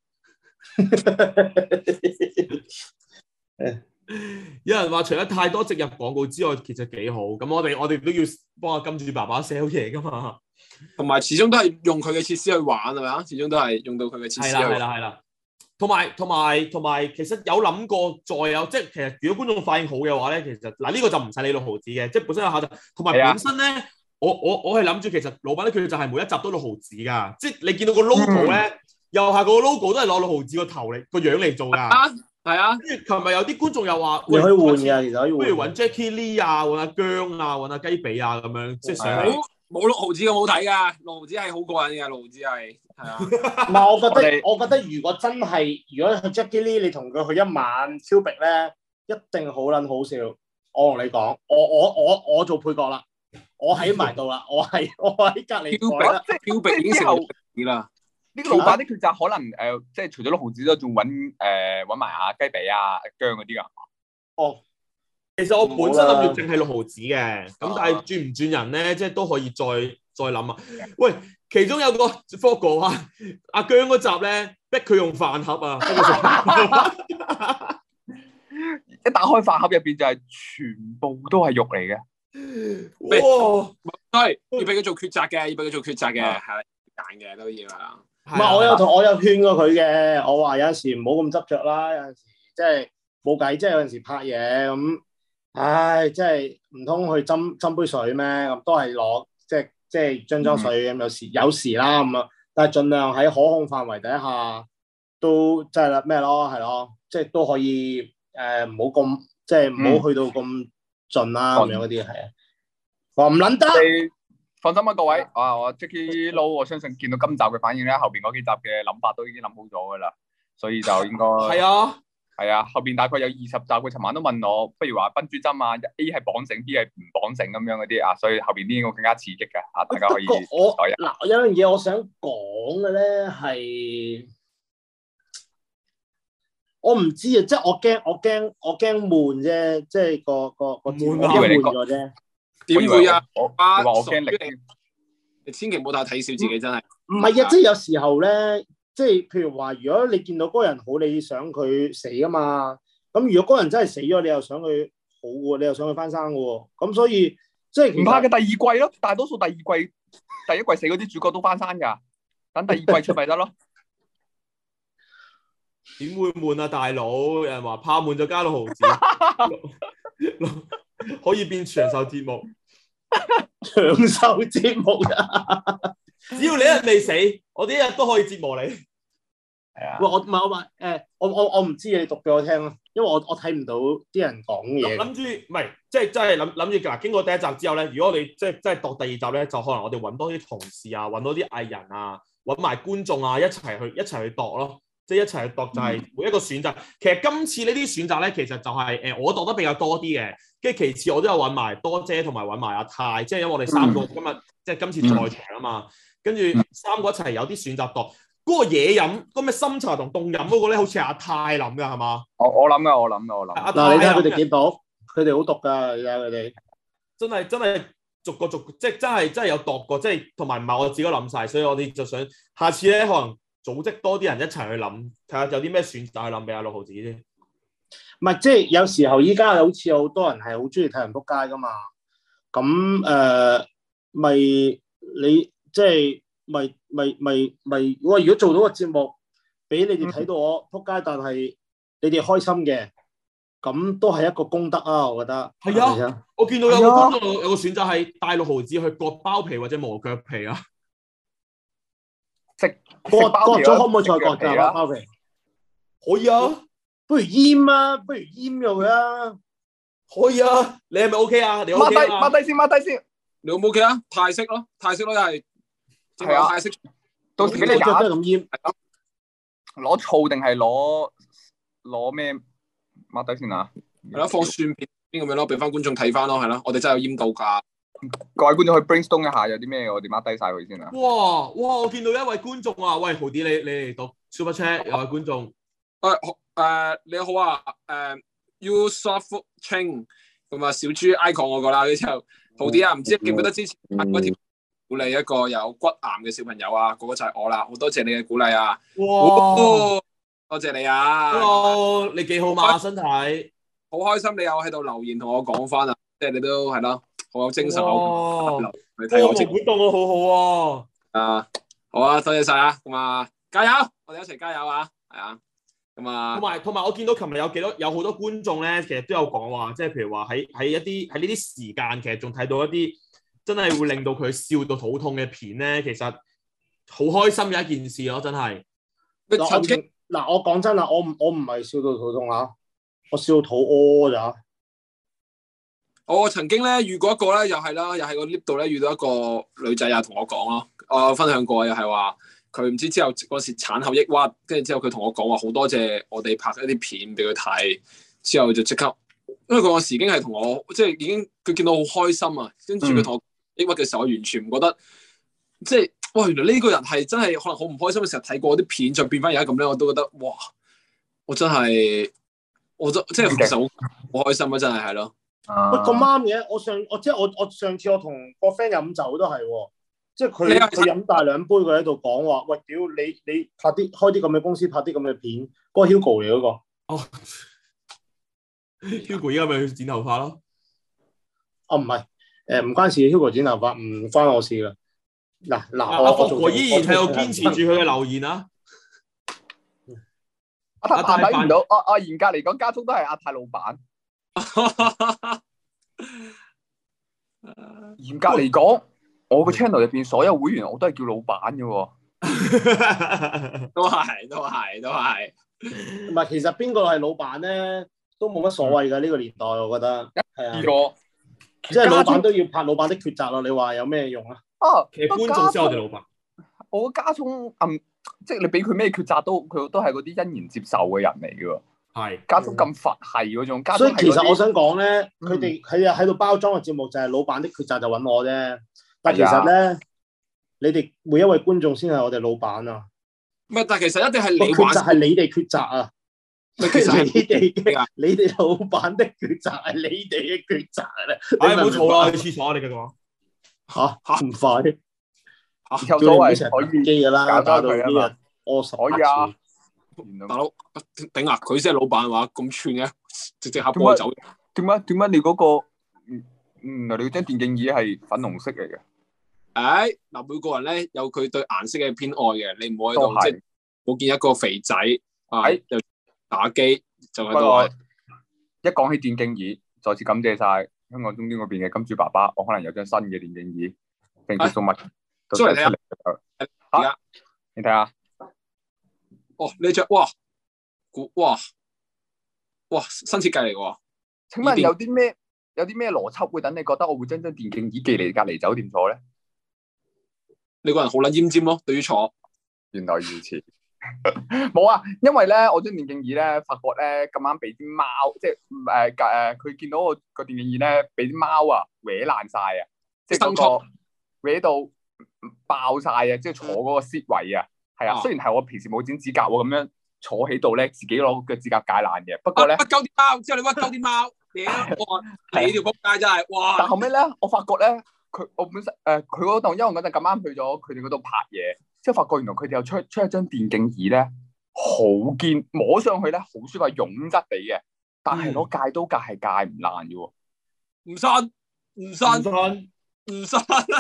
有人話除咗太多植入廣告之外，其實幾好。咁我哋我哋都要幫阿金主爸爸 sell 嘢噶嘛。 同埋始終都係用佢嘅設施去玩係咪啊？始終都係用到佢嘅設施去玩。 係啦係啦係啦。同埋同埋同埋，其實有諗過再有，即係其實如果觀眾反應好嘅話咧，其實嗱呢、這個就唔使你六毫子嘅，即係本身有下集，同埋本身咧。我我我係諗住其實老闆咧佢就係每一集都六毫子㗎，即係你見到個 logo 咧、嗯，右下個 logo 都係攞六毫子個頭嚟個樣嚟做㗎。啊，係啊。跟住琴日有啲觀眾又話， 你可以換㗎，其實可以換。 不如揾 Jackie Lee 啊，揾阿姜啊，揾阿雞髀啊咁樣，即係上嚟。 冇六毫子咁好睇㗎，六毫子係好過癮嘅，六毫子係係啊。 唔係，我覺得我覺得如果真係如果去 Jackie Lee，你同佢去一晚超逼咧，一定好撚好笑。我同你講，我我我我做配角啦。我喺埋度啦，我係我喺隔離台啦， 標鼻已經成咗啦。 呢個老闆的抉擇可能誒、呃，即係除咗六毫子都仲揾誒揾埋阿雞髀啊、姜嗰啲㗎。 哦，其實我本身諗住淨係六毫子嘅，咁但係轉唔轉人咧，即係都可以再再諗啊。喂，其中有個 Fogo 啊，阿姜嗰集咧，逼佢用飯盒啊， 一打開飯盒入邊就係全部都係肉嚟嘅。 哇！ 係要俾佢做抉擇嘅，要俾佢做抉擇嘅，係揀嘅都要啊。 唔係，我有同我有勸過佢嘅，我話有陣時唔好咁執着啦，有陣時即係冇計，即係有陣時拍嘢咁，唉，即係唔通去斟斟杯水咩？咁都係攞即係即係樽裝水咁，有時有時啦咁啊，但係盡量喺可控範圍底下都即係啦咩咯，係咯，即係都可以誒，唔好咁即係唔好去到咁。盡啦咁樣嗰啲係啊，我唔撚得。 放心啊，各位啊，我 Jacky Lou， 我相信見到今集嘅反應咧，後邊嗰幾集嘅諗法都已經諗好咗噶啦，所以就應該係啊， 係啊，後邊大概有二十集，佢尋晚都問我，不如話賓豬針啊 ，A 係綁繩 ，B 係唔綁繩咁樣嗰啲啊，所以後邊啲應該更加刺激嘅啊，大家可以。 我嗱有樣嘢我想講嘅咧係。我唔知啊，即係我驚，我驚，我驚悶啫，即係個個個悶悶咗啫。 點會啊？ 我話我驚力， 你千祈唔好太睇小自己，真係。 唔係啊，即係有時候咧，即係譬如話，如果你見到嗰個人好，你想佢死噶嘛？咁如果嗰個人真係死咗，你又想佢好喎，你又想佢翻生嘅喎。咁所以即係唔怕嘅第二季咯，大多數第二季第一季死嗰啲主角都翻生㗎，等第二季出咪得咯。 點會悶啊，大佬？有人話怕悶就加六毫子，可以變長壽節目。 長壽節目啊！ 只要你一日未死，我哋一日都可以折磨你。 係啊。 喂，我唔係我話誒，我我我唔知你讀俾我聽咯，因為我我睇唔到啲人講嘢。 諗住唔係，即係真係諗諗住嗱，經過第一集之後咧，如果我哋即係即係度第二集咧，就可能我哋揾多啲同事啊，揾多啲藝人啊，揾埋觀眾啊，一齊去一齊去度咯。即係一齊去度，就係每一個選擇。嗯、其實今次呢啲選擇咧，其實就係、是、誒、呃、我度得比較多啲嘅。跟住其次，我都有揾埋多姐同埋揾埋阿泰，即係因為我哋三個今日、嗯、即係今次在場啊嘛。跟住三個一齊有啲選擇度。嗰、那個嘢飲嗰咩深茶同凍飲嗰個咧，好似係阿泰諗㗎係嘛？我我諗㗎，我諗㗎，我諗。 嗱，你睇佢哋幾毒，佢哋好毒㗎，你睇佢哋。真係真係逐個逐個，即係真係真係有度過，即係同埋唔係我自己諗晒，所以我哋就想下次咧可能。組織多啲人一齊去諗，睇下有啲咩選擇去諗俾阿六毫子先。 唔係，即係有時候依家好似有好多人係好中意睇人仆街噶嘛。咁誒，咪、呃、你即係咪咪咪咪？我如果做到個節目，俾你哋睇到我仆街，嗯、但係你哋開心嘅，咁都係一個功德啊！我覺得。係啊，係啊， 我見到有個觀眾有個選擇係帶六毫子去割包皮或者磨腳皮啊。 食割割咗可唔可以再割㗎？包皮可以啊， 不如閹啊，不如閹咗佢啊， 可以啊。你係咪 OK 啊？你 OK 啊？抹低抹低先，抹低先。 你 O 唔 OK 啊？泰式咯，泰式咯，又係係啊，泰式。 到時俾你揀， 都係咁閹。 攞醋定係攞攞咩？抹低先啊。 係咯，放蒜片邊咁樣咯，俾翻觀眾睇翻咯，係咯。我哋真係有閹到㗎。 各位觀眾去 brainstorm 一下，有啲咩我哋 mark 低晒佢先啊！ 哇哇！我見到一位觀眾啊，喂，豪啲你你嚟讀 super chat，有位觀眾， 誒誒、呃、你好啊，誒、呃、You Soft Ching 咁啊，小豬 icon 我個啦，之後豪啲啊，唔知記唔記得之前嗰條鼓勵一個有骨癌嘅小朋友啊，嗰、那個就係我啦，好多謝你嘅鼓勵啊！哇、哦，多謝你啊 ！Hello，你幾好嘛？身體好開心，你有喺度留言同我講翻啊，即係你都係咯。好有精神，我你睇我直活動我好好喎。 啊，好啊，多謝晒啊，咁啊，加油，我哋一齊加油啊，係啊，咁啊， 同埋同埋，我見到琴日有幾多有好多觀眾咧，其實都有講話，即係譬如話喺喺一啲喺呢啲時間，其實仲睇到一啲真係會令到佢笑到肚痛嘅片咧，其實好開心嘅一件事咯，真係。 嗱，曾經嗱，我講真啦，我唔我唔係笑到肚痛啊，我笑到肚屙咋。 我曾經咧遇過一個咧，又係啦，又係個 lift 度咧遇到一個女仔啊，同我講咯，我分享過，又係話佢唔知之後嗰時產後抑鬱，跟住之後佢同我講話好多謝我哋拍一啲片俾佢睇，之後就即刻，因為嗰時已經係同我即係已經佢見到好開心啊，跟住佢同我抑鬱嘅時候，我完全唔覺得即係哇，原來呢個人係真係可能好唔開心嘅時候睇過啲片，再變翻而家咁咧，我都覺得哇，我真係我真即係其實好好開心啊，真係係咯。 喂，咁啱嘅，我上我即係我我上次我同個 friend 飲酒都係，即係佢佢飲大兩杯，佢喺度講話，喂，屌你你拍啲開啲咁嘅公司拍啲咁嘅片，嗰、嗰個 Hugo 嚟嗰個。哦 ，Hugo 依家咪去剪頭髮咯？ 哦，唔係，誒唔關事 ，Hugo 剪頭髮唔關我事噶。嗱嗱，阿福哥依然係有堅持住佢嘅留言啊。 阿泰睇唔到，阿阿嚴格嚟講，家聰都係阿泰老闆。嚴格嚟講，我個 channel 入邊所有會員我都係叫老闆嘅喎， 都係都係都係。 唔係，其實邊個係老闆咧，都冇乜所謂㗎。呢、嗯、個年代，我覺得係啊。呢個即係老闆都要拍老闆的抉擇咯。你話有咩用啊？ 啊， 其實觀眾先係我哋老闆。 我家聰嗯，即係你俾佢咩抉擇都，佢都係嗰啲欣然接受嘅人嚟嘅喎。係家聰咁佛系嗰種， 所以其實我想講咧，佢哋佢啊喺度包裝嘅節目就係老闆的抉擇就揾我啫。但其實咧，你哋每一位觀眾先係我哋老闆啊。 唔係，但其實一定係你抉擇係你哋抉擇啊。其實你哋嘅，你哋老闆的抉擇係你哋嘅抉擇咧。 唉，唔好嘈啦，去廁所啊！你繼續講。 嚇嚇唔快嚇， 有所謂可以機㗎啦，搞到呢日屙十八次。 大佬頂啊！佢先係老闆話咁串嘅，直接下波走。 點解點解你嗰、嗰個嗯嗯，你張電競椅係粉紅色嚟嘅？ 誒嗱，每個人咧有佢對顏色嘅偏愛嘅，你唔好喺度即係我見一個肥仔啊，又打機就喺度玩。 一講起電競椅，再次感謝晒香港中端嗰邊嘅金主爸爸，我可能有張新嘅電競椅，定叫送物，都出嚟睇下。 而家你睇下， 哦，呢隻哇，哇哇新設計嚟嘅喎。 請問有啲咩有啲咩邏輯會等你覺得我會將張電競椅寄嚟隔離酒店坐咧？ 你個人好撚奄尖咯，對於坐。 原來如此。冇啊，因為咧，我張電競椅咧，發覺咧咁啱俾啲貓，即係誒誒，佢、呃、見到我個電競椅咧，俾啲貓啊搲爛晒啊，即係嗰個搲到爆晒啊，即係坐嗰個 seat 位啊，係啊，雖然係我平時冇剪指甲喎，咁樣坐喺度咧，自己攞個指甲解爛嘅，不過咧， 屈鳩啲貓，之後你屈鳩啲貓，屌，你條仆街真係，哇！ 但後尾咧，我發覺咧，佢我本身誒佢嗰度，因為我嗰陣咁啱去咗佢哋嗰度拍嘢。之後發覺原來佢哋又出出一張電競椅咧，好堅，摸上去咧好舒服，係絨質地嘅，但係攞戒刀戒係戒唔爛嘅喎。 唔信，唔信，唔信。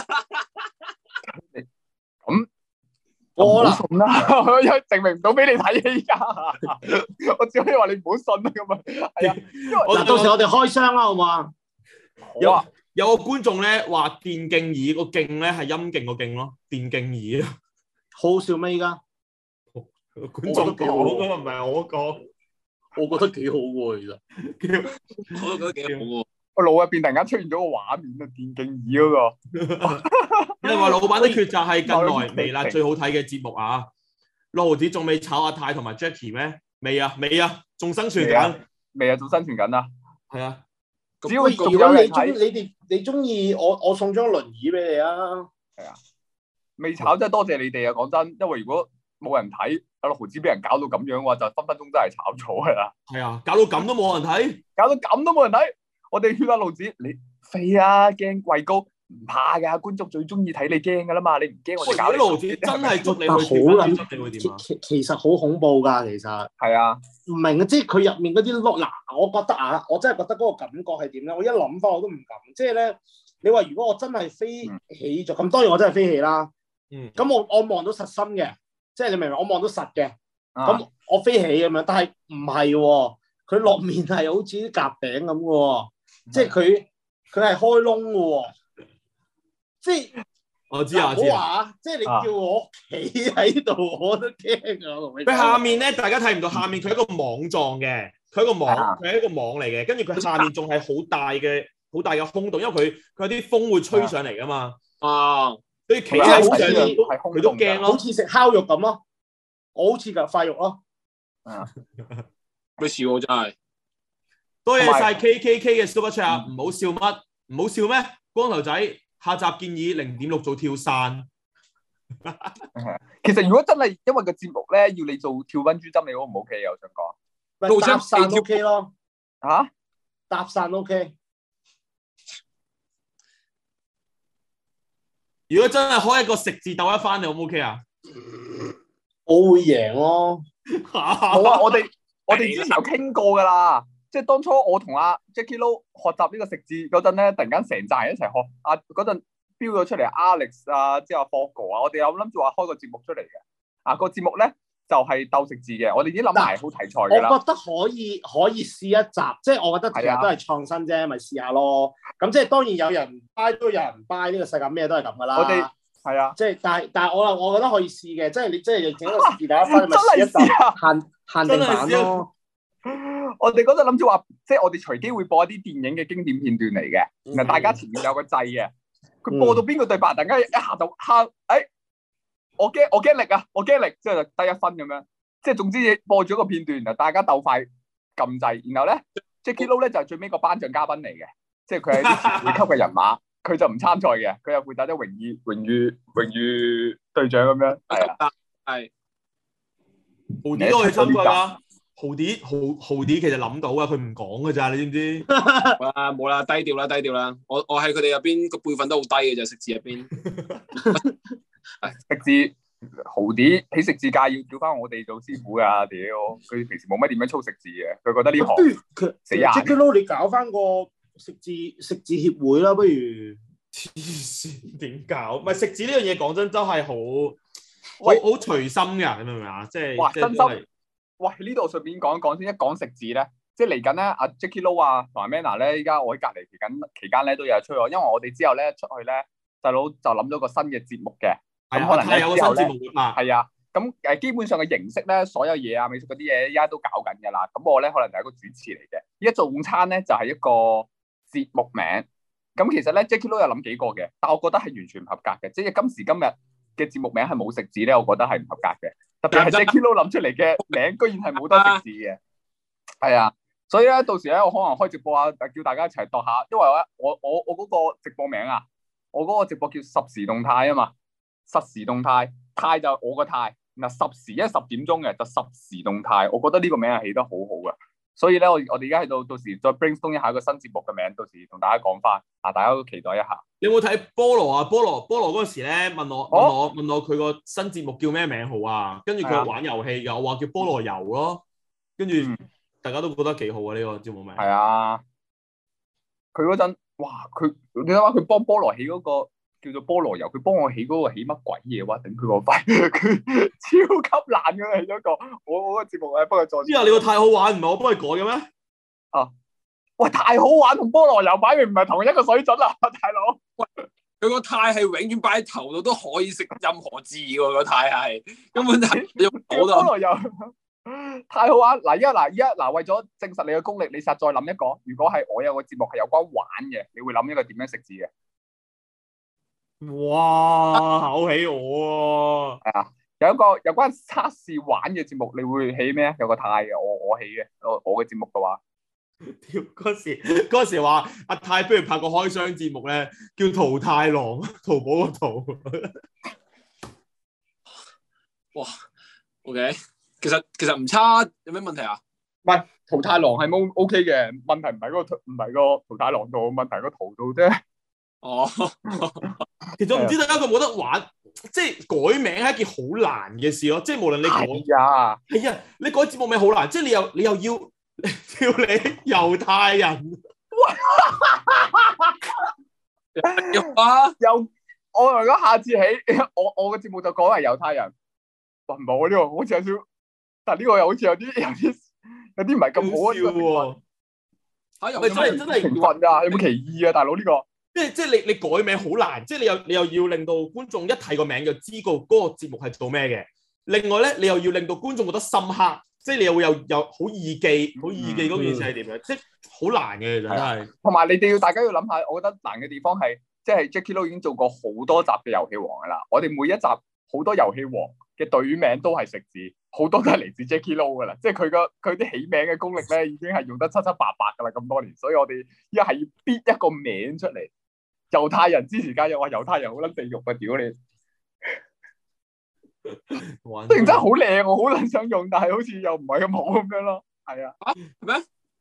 咁我唔好信啦，因為證明唔到俾你睇嘅依家。我只可以話你唔好信啦咁啊。係啊， 嗱，到時我哋開箱啦，好嘛？ 有啊，有個觀眾咧話電競椅個勁咧係陰勁個勁咯，電競椅啊。 好笑咩？依家觀眾講噶嘛，唔係我講， 我覺得幾好喎，其實我都覺得幾好喎。 我腦入邊突然間出現咗個畫面啊，電競椅嗰個。 你話老闆的抉擇係近來微辣最好睇嘅節目啊！六毫子仲未炒阿泰同埋 Jackie 咩？未啊，未啊，仲生存緊， 未啊，仲生存緊啊！ 係啊， 只要如果你中你哋你中意，我我送張輪椅俾你啊！ 係啊。未炒真係多謝你哋啊！講真，因為如果冇人睇，阿六毫子俾人搞到咁樣嘅話，就分分鐘真係炒咗㗎啦。 係啊，搞到咁都冇人睇， 搞到咁都冇人睇。我哋勸阿六毫子，你飛啊！驚貴高唔怕㗎，觀眾最中意睇你驚㗎啦嘛！你唔驚我哋搞你。 六毫子真係捉你去好撚， 你會點啊？ 其其實好恐怖㗎，其實係啊， 唔明啊！即係佢入面嗰啲碌嗱，我覺得啊，我真係覺得嗰個感覺係點咧？我一諗翻我都唔敢。即係咧，你話如果我真係飛起咗，咁、嗯、當然我真係飛起啦。 嗯， 咁我我望到實心嘅，即係你明唔明？我望到實嘅，咁、啊、我飛起咁樣，但係唔係喎，佢落面係好似啲夾餅咁嘅喎，即係佢佢係開窿嘅喎，即係我知啊，我知啊， 即係你叫我企喺度，我都驚啊！ 佢下面咧，大家睇唔到，下面佢係一個網狀嘅，佢係一個網，佢係一個網嚟嘅，跟住佢下面仲係好大嘅好大嘅空洞，因為佢佢有啲風會吹上嚟噶嘛， 啊。 所以企喺上面，佢都驚咯， 好似食烤肉咁咯，我好似嚿塊肉咯。 啊， 咩事喎？真係多謝晒 K K K 嘅 Super Chat，唔好笑乜？唔好笑咩？光頭仔，下集建議零點六做跳傘。 其實如果真係因為個節目咧要你做跳溫珠針，你 O 唔 O K 啊？我想講， 搭傘 O K 咯。 嚇？ 搭傘 O K。 如果真係開一個食字鬥一番，你 O 唔 OK 啊？ 我會贏咯。 好啊，我哋我哋之前有傾過㗎啦。即係當初我同阿 Jackie Lou 學習呢個食字嗰陣咧，突然間成扎人一齊學。啊嗰陣標咗出嚟 Alex 啊，之後 Fogo 啊，我哋有諗住話開個節目出嚟嘅。啊個節目咧就係、是、鬥食字嘅。我哋已經諗埋好題材㗎啦。 我覺得可以可以試一集，即係我覺得其實都係創新啫，咪試下咯。咁即係當然有人 buy 都有人 buy，呢個世界咩都係咁噶啦。 我哋係啊， 即係但係但係我我覺得可以試嘅，即係你即係整一個食字大家分咪試一集限限定版咯。 我哋嗰陣諗住話，即係我哋隨機會播一啲電影嘅經典片段嚟嘅，然後大家前面有個掣嘅，佢播到邊個對白，突然間一下就喊，誒，我驚我驚力啊，我驚力，之後就低一分咁樣，即係總之播咗個片段，然後大家鬥快撳掣，然後咧 Jackie Lou 咧就係最尾個頒獎嘉賓嚟嘅，即係佢係啲前輩級嘅人馬，佢就唔參賽嘅，佢又負責啲榮譽榮譽榮譽隊長咁樣，係啊， 係豪啲都可以參賽啊！豪啲豪豪啲其實諗到啊，佢唔講㗎咋，你知唔知？ 冇啦冇啦，低調啦低調啦！我我喺佢哋入邊個輩分都好低嘅啫，食字入邊。 食字豪啲喺食字界要叫翻我哋做師傅㗎，屌！佢平時冇乜點樣操食字嘅，佢覺得呢行死硬。 Jackie Lou，你搞翻個食字食字協會啦，不如？ 黐線點搞？唔係食字呢樣嘢講真真係好好好隨心㗎，你明唔明啊？即係哇！真心喂，呢度順便講一講先，一講食字咧，即係嚟緊咧，阿 Jacky Lou 啊同埋 Manna 咧，依家我喺隔離期緊期間咧都有吹我，因為我哋之後咧出去咧，細佬就諗咗個新嘅節目嘅，咁可能咧有個新節目啊， 係啊，咁誒基本上嘅形式咧，所有嘢啊美術嗰啲嘢依家都搞緊㗎啦，咁我咧可能就係一個主持嚟嘅，依家做午餐咧就係一個節目名，咁其實咧 Jacky Lou 有諗幾個嘅，但我覺得係完全唔合格嘅，即係今時今日嘅節目名係冇食字咧，我覺得係唔合格嘅。特別係 Jacky Lou 諗出嚟嘅名，居然係冇得食字嘅，係啊，所以咧到時咧我可能開直播啊，叫大家一齊度下，因為咧我我我嗰個直播名啊，我嗰個直播叫實時動態啊嘛，實時動態，態就我個態，嗱十時，因為十點鐘嘅就實時動態，我覺得呢個名係起得好好噶，所以咧我我哋而家喺度到時再 brainstorm 一下一個新節目嘅名，到時同大家講翻，啊大家都期待一下。 你有冇睇菠蘿啊？菠蘿菠蘿嗰時咧問我問我問我佢個新節目叫咩名好啊？跟住佢玩遊戲嘅，我話叫菠蘿油咯。跟住大家都覺得幾好啊！呢個節目名係啊。佢嗰陣哇，佢你諗下佢幫菠蘿起嗰個叫做菠蘿油，佢幫我起嗰個起乜鬼嘢哇？頂佢個肺，佢超級爛嘅起咗個我我個節目咧，幫佢做。 之後你個太好玩唔係我幫佢改嘅咩？ 啊！喂，太好玩同菠蘿油擺明唔係同一個水準啦，大佬。 喂，佢個態係永遠擺喺頭度都可以食任何字喎，個態係根本就係用菠蘿油。太好玩！嗱，而家嗱，而家嗱，為咗證實你嘅功力，你實再諗一個，如果係我有個節目係有關玩嘅，你會諗一個點樣食字嘅？ 哇，考起我係啊！有一個有關測試玩嘅節目，你會起咩？有個態嘅，我我起嘅，我我嘅節目嘅話。 嗰時嗰時話阿泰不如拍個開箱節目咧，叫淘太郎，淘寶個淘。 哇 ，OK，其實其實唔差，有咩問題啊？ 唔係淘太郎係冇 OK 嘅，問題唔係嗰個唔係個淘太郎度，問題係個淘度啫。 哦， 其實我唔知大家有冇得玩，即係改名係一件好難嘅事咯。即係無論你改， 係啊， 係啊，你改節目名好難，即係你又你又要。叫你猶太人， 又我如果下次起，我我嘅節目就講係猶太人，哇唔係呢個好似有少，但係呢個又好似有啲有啲有啲唔係咁好笑喎。 嚇， 咪真係真係成分啊？有冇歧義啊，大佬呢個？ 即係即係你你改名好難，即係你又你又要令到觀眾一睇個名就知道嗰個節目係做咩嘅。另外咧，你又要令到觀眾覺得深刻。即係你又會有有好易記，好易記嗰件事係點樣？嗯、即係好難嘅，其實真係。同埋你哋要大家要諗下，我覺得難嘅地方係，即係 Jacky Lou 已經做過好多集嘅遊戲王㗎啦。我哋每一集好多遊戲王嘅隊名都係食字，好多都係嚟自 Jacky Lou 㗎啦。即係佢個佢啲起名嘅功力咧，已經係用得七七八八㗎啦，咁多年。所以我哋依家係要逼一個名出嚟。猶太人支持加入，話猶太人好撚地獄啊！屌你！雖然真係好靚，我好撚想用，但係好似又唔係咁好咁樣咯。係啊， 啊咩？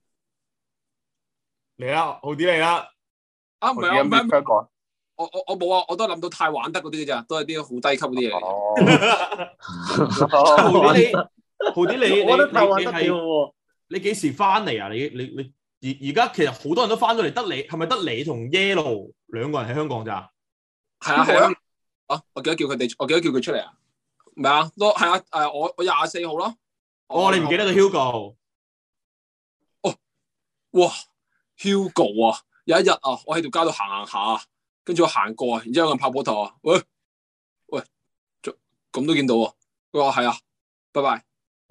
嚟啦，豪啲嚟啦！ 啊唔係啊，唔係我我我冇啊，我都諗到太玩得嗰啲嘅咋，都係啲好低級嗰啲嘢嚟。豪啲你， 豪啲你， 我覺得太玩得幾好喎！你幾時翻嚟啊？你你你而而家其實好多人都翻咗嚟，得你係咪得你同 Yellow 兩個人喺香港咋？ 係啊係啊，啊我記得叫佢哋，我記得叫佢出嚟啊！唔係啊，都係啊，誒，我我廿四號咯。 哦，你唔記得個 Hugo？ 哦，哇 ，Hugo 啊，有一日啊，我喺條街度行行下，跟住我行過啊，然之後有人拍膊頭啊，喂喂，咁都見到啊，佢話係啊，拜拜。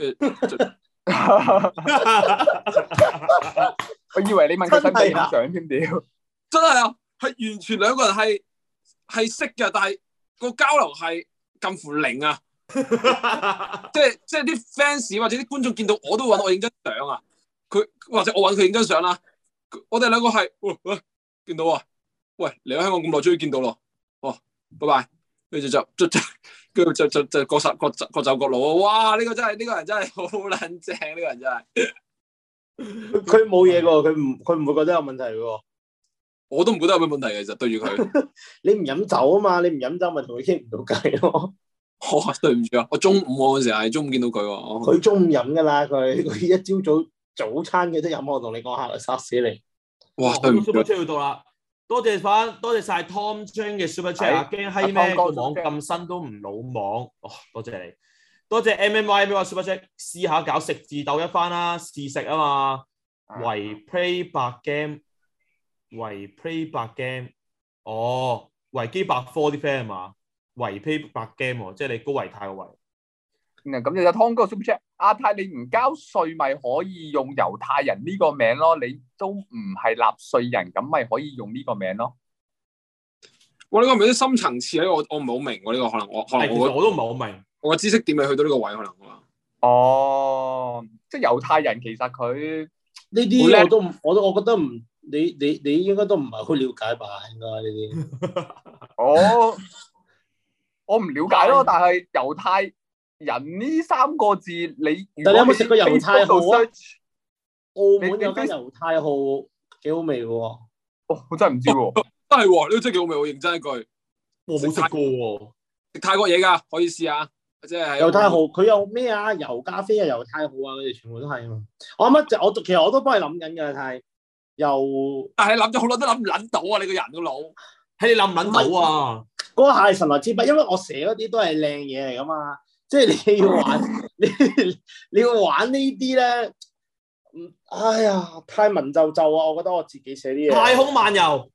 我以為你問佢想影相添屌， 真係啊，係完全兩個人係係識嘅，但係個交流係近乎零啊。即係即係啲 fans 或者啲觀眾見到我都揾我影張相啊，佢或者我揾佢影張相啦，我哋兩個係喂喂見到啊，喂嚟咗香港咁耐終於見到咯，哦拜拜，跟住就就就跟住就就就各實各各走各路啊，哇呢個真係呢個人真係好撚正，呢個人真係， 佢冇嘢噶，佢唔佢唔會覺得有問題噶， 我都唔覺得有咩問題嘅，其實對住佢， 你唔飲酒啊嘛，你唔飲酒咪同佢傾唔到偈咯。 哦，對唔住啊！我中午嗰陣時係中午見到佢喎。 佢中午飲噶啦，佢佢一朝早早餐嘅都飲，我同你講下，殺死你！ 哇，對唔住。 Super Chat 要到啦，多謝翻，多謝晒 Tom Chang 嘅 Super Chat 啊！驚閪咩？個網咁新都唔老網，哦，多謝你。 多謝 M M Y M Y Super Chat， 試下搞食字鬥一番啦，試食啊嘛。圍 play 白 game， 圍 play 白 game， 哦，維基百科啲 friend 係嘛？圍 play 白 game 喎，即係你高維泰個維。 咁就有湯哥 Super Chat， 阿泰你唔交稅咪可以用猶太人呢個名咯，你都唔係納稅人，咁咪可以用呢個名咯。 我呢個咪啲深層次咧，我我唔係好明喎，呢個可能我可能我我都唔係好明， 我嘅知識點未去到呢個位可能啊。 哦，即係猶太人其實佢呢啲我都唔，我都我覺得唔，你你你應該都唔係好了解吧？應該呢啲。 我我唔了解咯，但係猶太人呢三個字，你但你有冇食過猶太號啊？澳門你有間猶太號幾好味嘅喎。 哦，我真係唔知喎。 真係喎，呢個真係幾好味喎！認真一句， 我冇食過喎。 食泰國嘢㗎，可以試下。即係猶太號佢有咩啊？油咖啡啊，猶太號啊，佢哋全部都係啊嘛。我啱啱就我其實我都幫你諗緊嘅，但係又但係諗咗好耐都諗唔撚到啊！你個人個腦係你諗唔諗到啊？ 嗰下係神來之筆，因為我寫嗰啲都係靚嘢嚟㗎嘛。即係你要玩你你要玩呢啲咧，嗯，哎呀，太文縐縐啊！我覺得我自己寫啲嘢。 太空漫遊。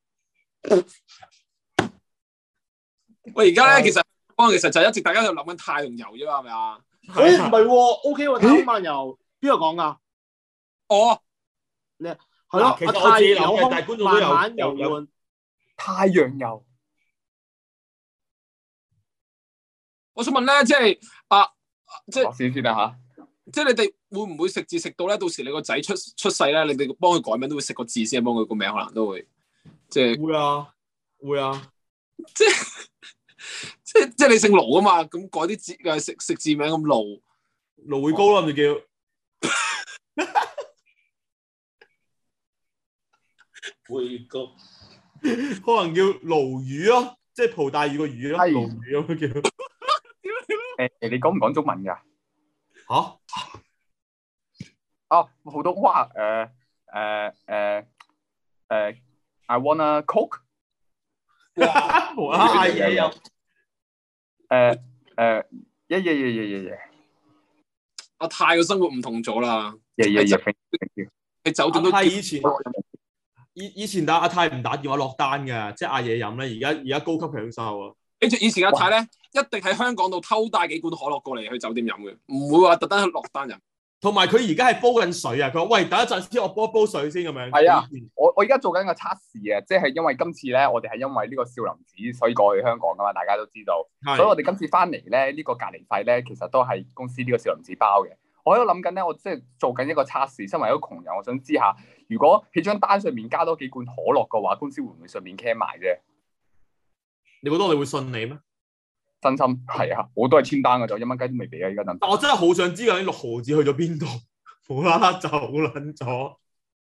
喂，而家咧其實我其實就一直大家喺度諗緊太同遊啫嘛，係咪啊？ 誒唔係喎 ，OK 喎，太空漫遊邊個講㗎？ 哦， 你係咯， 其實阿我自己諗嘅， 太有空但係觀眾都有慢慢遊有換太陽遊。 我想問咧，即係啊，即係先先啦嚇。 即係你哋會唔會食字食到咧？到時你個仔出出世咧，你哋幫佢改名都會食個字先，幫佢個名可能都會即係會啊會啊， 即係即係即係你姓盧啊嘛，咁改啲字嘅食食字名咁盧盧會高咯，咁就叫回谷， 可能叫鱸魚咯，即係蒲大魚個魚咯， 係鱸魚咁叫。 誒，你講唔講中文㗎？ 嚇？ 哦，好多哇！誒誒誒誒 I wanna coke。 哇！無啦啦嗌嘢又〜 誒誒，耶耶耶耶耶耶！ 阿泰嘅生活唔同咗啦， 耶耶耶！ 喺酒店都阿泰以前以以前打阿泰唔打電話落單㗎，即係嗌嘢飲咧。而家而家高級享受啊！ 跟住以前阿泰咧，一定喺香港度偷帶幾罐可樂過嚟去酒店飲嘅，唔會話特登落單飲。 同埋佢而家係煲緊水啊！佢話：喂，等一陣先，我煲一煲水先咁樣。 係啊，我我而家做緊個測試啊，即係因為今次咧，我哋係因為呢個少林寺所以過去香港噶嘛，大家都知道。所以我哋今次翻嚟咧，呢個隔離費咧，其實都係公司呢個少林寺包嘅。我喺度諗緊咧，我即係做緊一個測試，身為一個窮人，我想知下，如果喺張單上面加多幾罐可樂嘅話，公司會唔會順便 can 埋啫？ 你覺得我哋會信你咩？ 真心係啊，我都係簽單嘅就一蚊雞都未俾啊！而家等。 但我真係好想知究竟六毫子去咗邊度，無啦啦走撚咗。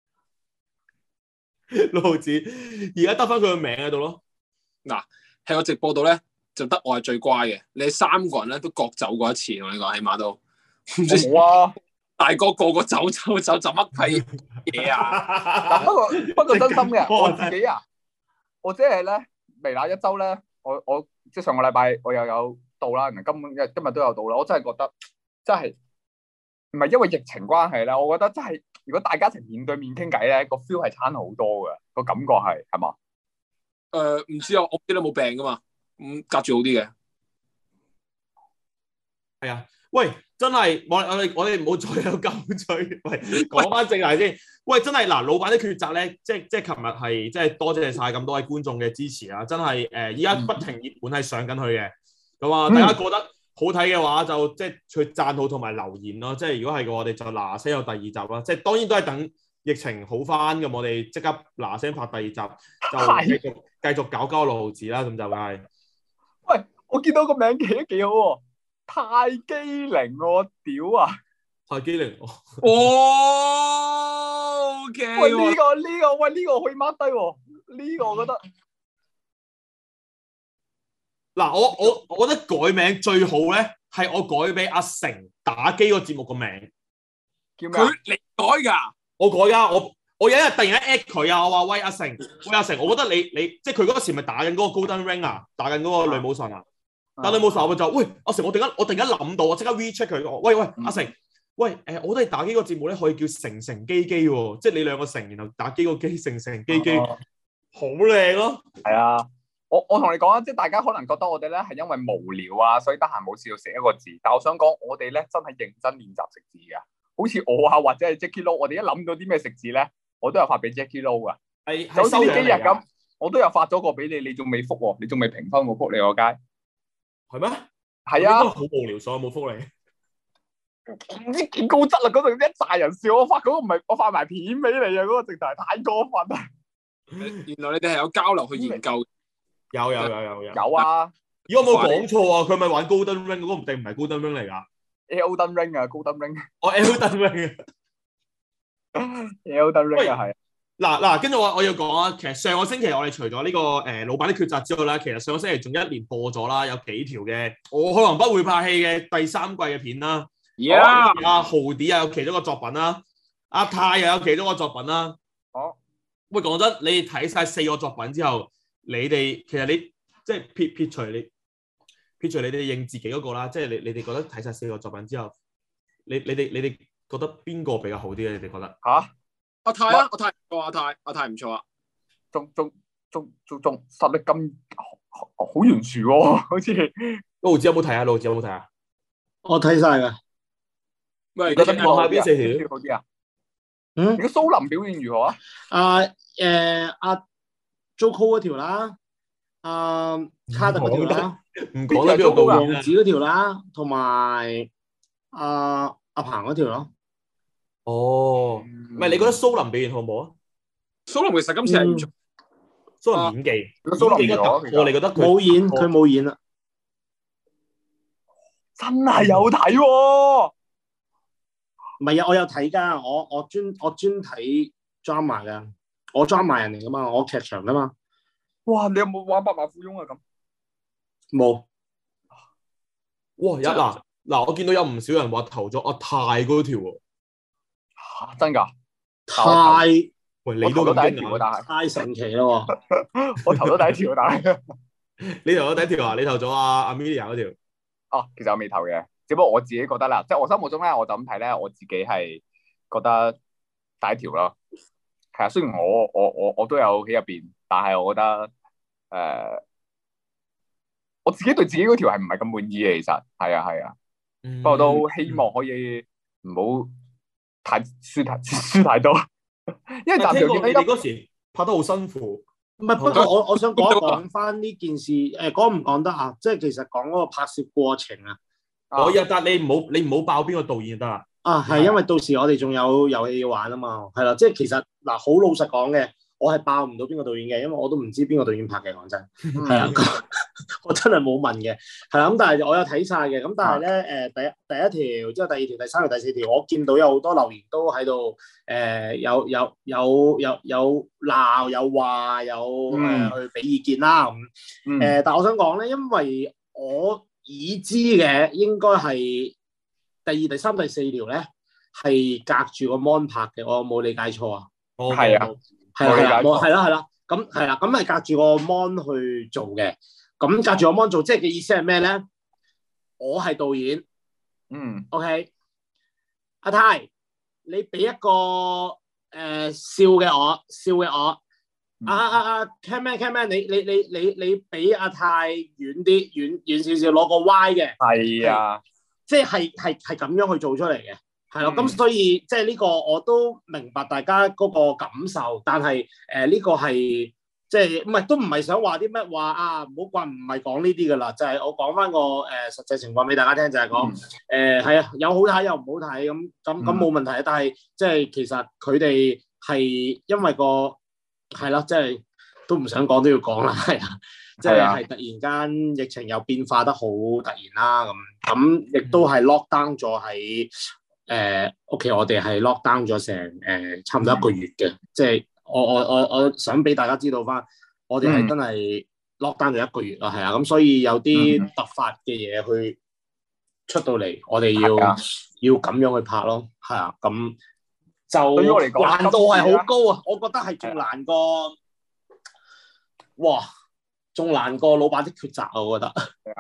六毫子而家得翻佢個名喺度咯。 嗱，喺個直播度咧，就得我係最乖嘅。你三個人咧都各走過一次，我呢個起碼都。 我冇啊！ 大哥個個走走走就乜鬼嘢啊！ 不過不過真心嘅，我自己啊，我即係咧微辣一周咧，我我。即係上個禮拜我又有到啦，今今日今日都有到啦。我真係覺得真係唔係因為疫情關係咧，我覺得真係如果大家一齊面對面傾偈咧，個 feel 係差好多嘅，個感覺係係嘛？ 誒唔、呃、知啊，我知你冇病噶嘛，咁隔住好啲嘅。 係啊，喂，真係我我哋我哋唔好再有鳩吹，喂，講翻正題先。喂，真係嗱，老闆啲抉擇咧，即係即係琴日係即係多謝晒咁多位觀眾嘅支持啊！真係誒，依、呃、家不停熱門係上緊去嘅。咁啊，大家覺得好睇嘅話，就即係去讚好同埋留言咯。即係如果係嘅，我哋就嗱聲有第二集啦。即係當然都係等疫情好翻咁，我哋即刻嗱聲拍第二集，就繼續繼續搞交六毫子啦。咁就係、是。 喂，我見到個名記得幾好喎，泰姬陵我屌啊！ 泰姬陵， 哦 ，OK。 喂，呢、這個呢、這個喂呢、這個可以 mark 低喎，呢、這個我覺得。 嗱，我我我覺得改名最好咧，係我改俾阿成打機個節目個名。 叫咩？ 佢你改㗎？ 我改㗎，我我有一日突然間 at 佢啊，我話喂阿成，喂阿成，我覺得你你即係佢嗰時咪打緊嗰個 Golden Ring 啊，打緊嗰個女武神啊。 但你冇手就喂阿成，我突然間我突然間諗到，我即刻 WeChat 佢，我喂喂阿成，喂誒、呃，我哋打機個節目咧可以叫成成機機喎，即係你兩個成，然後打機個機成成機機，好靚咯。係啊，我我同你講啊，即係大家可能覺得我哋咧係因為無聊啊，所以得閒冇事要寫一個字，但我想講我哋咧真係認真練習食字㗎。好似我啊，或者係 Jacky Lou，我哋一諗到啲咩食字咧，我都有發俾 Jacky Lou 噶。係，就好似呢幾日咁，我都有發咗個俾你，你仲未覆喎，你仲未評分我覆你個街， 係咩？ 係啊， 好無聊，所以冇覆你。 唔知幾高質啊！嗰度一紮人笑，我發嗰個唔係我發埋片俾你啊！嗰、嗰個直頭係太過分啦。 原來你哋係有交流去研究， 有有有有有有啊！ 如果冇講錯啊，佢咪玩 Golden Ring 嗰個唔定唔係 Golden Ring 嚟㗎？ Elden Ring 啊 ，Golden Ring， 我 Elden Ring 啊 ，Elden Ring 啊，係。 嗱嗱，跟住我我要講啊，其實上個星期我哋除咗呢、這個誒、呃、老闆的抉擇之外咧，其實上個星期仲一連播咗啦，有幾條嘅我可能不會拍戲嘅第三季嘅片啦。 Yeah， 阿豪啲啊有其中一個作品啦，阿泰又有其中一個作品啦。 哦， 喂，講真，你哋睇晒四個作品之後，你哋其實你即係撇撇除你。撇除你哋認自己嗰個啦，即係你你哋覺得睇晒四個作品之後，你你哋你哋覺得邊個比較好啲咧？你哋覺得嚇？ 阿泰啊，阿泰唔錯，阿泰阿泰唔錯啊， 仲仲仲仲仲實力咁好懸殊喎，好似盧子有冇睇啊？盧子有冇睇啊？ 我睇晒㗎。 喂， 覺得講下邊四條好啲啊？ 嗯， 如果蘇林表現如何啊？ 啊誒阿 Jojo 嗰條啦，阿卡特嗰條啦。 唔講得邊個導演王子嗰條啦，同埋阿阿彭嗰條咯。 哦，唔係你覺得蘇林表現好唔好啊？ 蘇林其實今次係唔錯， 蘇林演技， 蘇林演技我哋覺得佢冇演，佢冇演啦。 真係有睇喎！ 唔係啊，我有睇㗎，我我專我專睇 drama 㗎，我 drama 人嚟㗎嘛，我劇場㗎嘛。 哇！你有冇玩百萬富翁啊？咁冇。 哇！一嗱嗱，我見到有唔少人話投咗阿泰嗰條喎。 嚇！真㗎？ 太喂，你都咁驚訝？ 但係太神奇啦喎！ 我投咗第一條，但係你投咗第一條啊？你投咗阿 Amelia 嗰條？ 哦，其實我未投嘅，只不過我自己覺得啦，即係我心目中咧，我就咁睇咧，我自己係覺得第一條咯。係啊，雖然我我我我都有喺入邊，但係我覺得誒、呃，我自己對自己嗰條係唔係咁滿意嘅，其實係啊係啊， 嗯、 不過都希望可以唔好太輸太輸太多，因為暫時見你嗰時拍得好辛苦。 唔係，不過我我想講一講翻呢件事，誒講唔講得啊？即係其實講嗰個拍攝過程啊。 可以啊，但你唔好你唔好爆邊個導演得啊？ 啊，係因為到時我哋仲有遊戲要玩啊嘛，係啦，即係其實嗱，好老實講嘅，我係爆唔到邊個導演嘅，因為我都唔知邊個導演拍嘅，講真，係啊，我真係冇問嘅，係啦，咁但係我有睇晒嘅，咁但係咧誒第一第一條之後第二條、第三條、第四條，我見到有好多留言都喺度誒有有有有有鬧有話有誒、呃、去俾意見啦咁，誒、嗯呃，但係我想講咧，因為我已知嘅應該係。第二、第三、第四條咧係隔住個 mon 拍嘅，我有冇理解錯啊？ 哦，係啊， 係啊，係啦，係啦，咁係啦，咁係隔住個 mon 去做嘅。咁隔住個 mon 做，即係嘅意思係咩咧？我係導演， 嗯 ，OK，阿泰，你俾一個誒、呃、笑嘅我，笑嘅我，阿阿阿 Camman Camman，你你你你你俾阿泰遠啲，遠遠少少，攞個 Y 嘅， 係啊。 即係係係咁樣去做出嚟嘅，係咯，咁、嗯、所以即係呢個我都明白大家嗰個感受，但係誒呢個係即係唔係都唔係想話啲咩話啊，唔好怪，唔係講呢啲噶啦，就係、是、我講翻個誒、呃、實際情況俾大家聽，就係講誒係啊，有好睇有唔好睇，咁咁咁冇問題，但係即係其實佢哋係因為個係啦，即係都唔想講都要講啦，係啊。即係係突然間疫情又變化得好突然啦，咁咁亦都係 lock down 咗喺誒屋企，我哋係 lock down 咗成誒差唔多一個月嘅，即係我我我我想俾大家知道翻，我哋係真係 lock down 咗一個月啦，係啊，咁所以有啲突發嘅嘢去出到嚟，我哋要要咁樣去拍咯，係啊，咁就對於我嚟講難度係好高啊，我覺得係仲難過，哇！仲難過老闆的抉擇啊！我覺得係啊，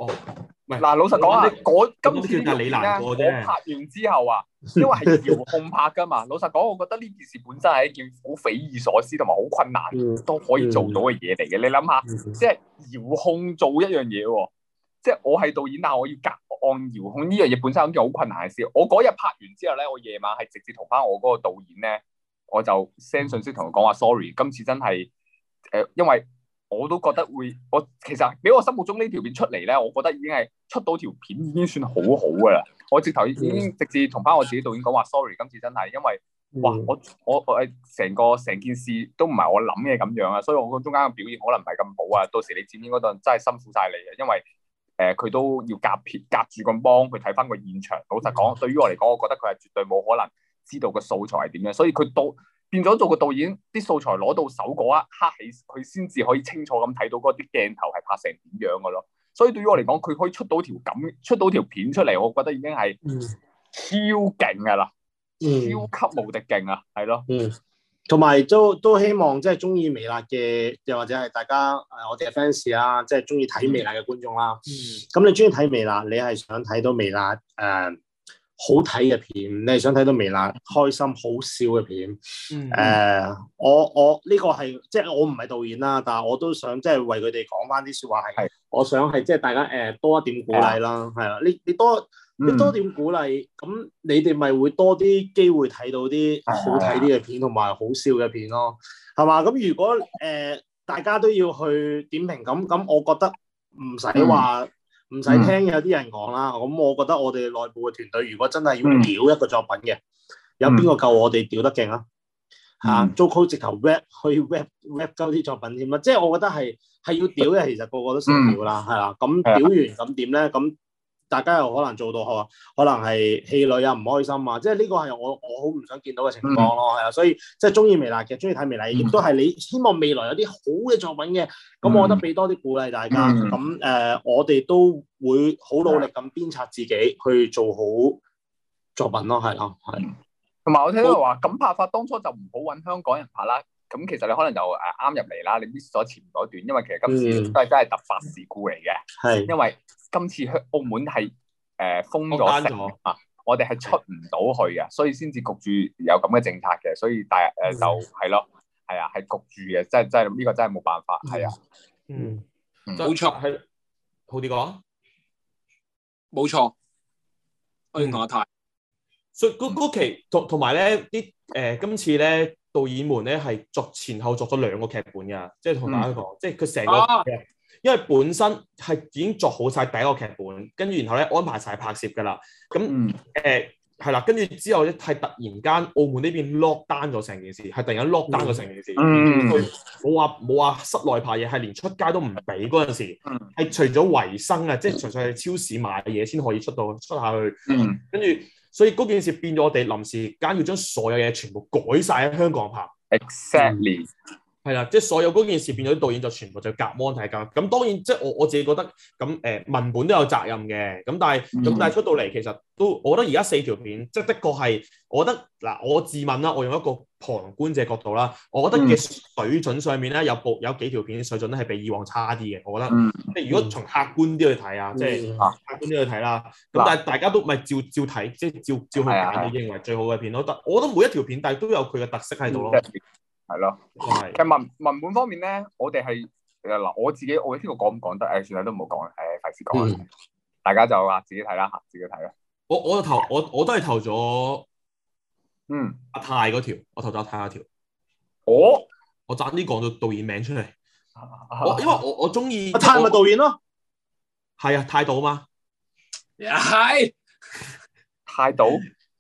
哦，唔係嗱，老實講啊，嗰今次呢條你片咧，我難過啫。 拍完之後啊，因為係遙控拍噶嘛，老實講，我覺得呢件事本身係一件好匪夷所思同埋好困難都可以做到嘅嘢嚟嘅。你諗下，即係遙控做一樣嘢喎，即係我係導演，但係我要夾按遙控呢樣嘢本身係一件好困難嘅事。我嗰日拍完之後咧，我夜晚係直接同翻我嗰個導演咧，我就 send 信息同佢講話 sorry，今次真係誒、呃，因為我都覺得會，我其實俾我心目中呢條片出嚟咧，我覺得已經係出到條片已經算好好噶啦。我直頭已經直接同翻我自己導演講話 sorry，今次真係因為哇，我我我誒成個成件事都唔係我諗嘅咁樣啊，所以我個中間嘅表現可能唔係咁好啊。到時你剪片嗰陣真係辛苦晒你啊，因為誒佢、呃、都要夾片夾住咁幫佢睇翻個現場。老實講，對於我嚟講，我覺得佢係絕對冇可能知道個素材係點樣，所以佢到變咗做個導演，啲素材攞到手嗰一刻起，佢先至可以清楚咁睇到嗰啲鏡頭係拍成點樣嘅咯。所以對於我嚟講，佢可以出到條咁出到條片出嚟，我覺得已經係超勁㗎啦，超級無敵勁啊，係咯。 嗯，同埋都都希望即係中意微辣嘅，又或者係大家誒我哋嘅 fans 啦，即係中意睇微辣嘅觀眾啦。咁、嗯、你中意睇微辣，你係想睇到微辣誒？呃好睇嘅片，你係想睇到微辣開心好笑嘅片。誒、嗯呃，我我呢、這個係即係我唔係導演啦，但係我都想即係為佢哋講翻啲説話係，我想係即係大家誒、呃、多一點鼓勵啦，係啦，你你多你多點鼓勵，咁、嗯、你哋咪會多啲機會睇到啲好睇啲嘅片同埋好笑嘅片咯，係嘛？咁如果誒、呃、大家都要去點評咁，咁我覺得唔使話。唔使聽有啲人講啦，咁、嗯、我覺得我哋內部嘅團隊，如果真係要屌一個作品嘅，嗯、有邊個夠我哋屌得勁啊？嚇 Jojo 直頭 rap 去 rap rap 鳩啲作品添啊！即係我覺得係係要屌嘅，其實個個都識屌啦，係啦、嗯。咁屌完咁點咧？咁大家又可能做到可能係氣餒啊、唔開心啊，即係呢個係我我好唔想見到嘅情況咯，係啊、嗯。所以即係中意微辣嘅，中意睇微辣，亦都係你希望未來有啲好嘅作品嘅。咁、嗯、我覺得俾多啲鼓勵大家。咁誒、嗯呃，我哋都會好努力咁鞭策自己去做好作品咯，係咯，係。 同埋我聽到話咁拍法，當初就唔好揾香港人拍啦。咁其實你可能就誒啱入嚟啦，你 miss 咗前嗰段，因為其實今次都係真係突發事故嚟嘅。係、嗯，因為今次香澳門係誒、呃、封咗城啊，我哋係出唔到去嘅，所以先至焗住有咁嘅政策嘅，所以大誒就係咯，係啊，係焗住嘅，真係真係呢個真係冇辦法，係啊， 嗯， 冇錯， 係好啲講， 冇錯，我認同阿泰。 所以嗰嗰期同同埋咧啲誒今次咧導演們咧係作前後作咗兩個劇本㗎，即係同大家講，嗯、即係佢成個，啊、因為本身係已經作好晒第一個劇本，跟住然後咧安排晒拍攝㗎啦。咁誒係啦，跟住之後咧係突然間澳門呢邊 lock down 咗成件事，係突然間 lock down 咗成件事。佢冇話冇話室內拍嘢，係連出街都唔俾嗰陣時，係、嗯、除咗維生啊，即係純粹係超市買嘢先可以出到出下去。跟住、嗯。所以嗰件事變咗，我哋臨時間要將所有嘢全部改晒喺香港拍。 Exactly， 係啦，即係所有嗰件事變咗，啲導演就全部就夾 mon 睇㗎。咁當然即係我我自己覺得咁誒文本都有責任嘅。咁但係咁、嗯、但係出到嚟其實都，我覺得而家四條片即係的確係，我覺得嗱我自問啦，我用一個旁觀者角度啦，我覺得嘅水準上面咧有部有幾條片水準咧係比以往差啲嘅。我覺得即係、嗯、如果從客觀啲去睇啊，即係、嗯、客觀啲去睇啦。咁、嗯、但係大家都咪照照睇，即係照照去揀你認為最好嘅片咯。得、嗯，我覺得每一條片但係都有佢嘅特色喺度咯。 係咯，其實文文本方面咧，我哋係誒嗱，我自己我呢個講唔講得？誒，算啦，都唔好講啦，誒，費事講啦，大家就話自己睇啦，自己睇啦。 我我投我我都係投咗， 嗯， 阿泰嗰條，我投咗阿泰嗰條。 我我爭啲講到導演名出嚟，我因為我我中意阿泰咪導演咯， 係啊，泰導嘛， 係泰導。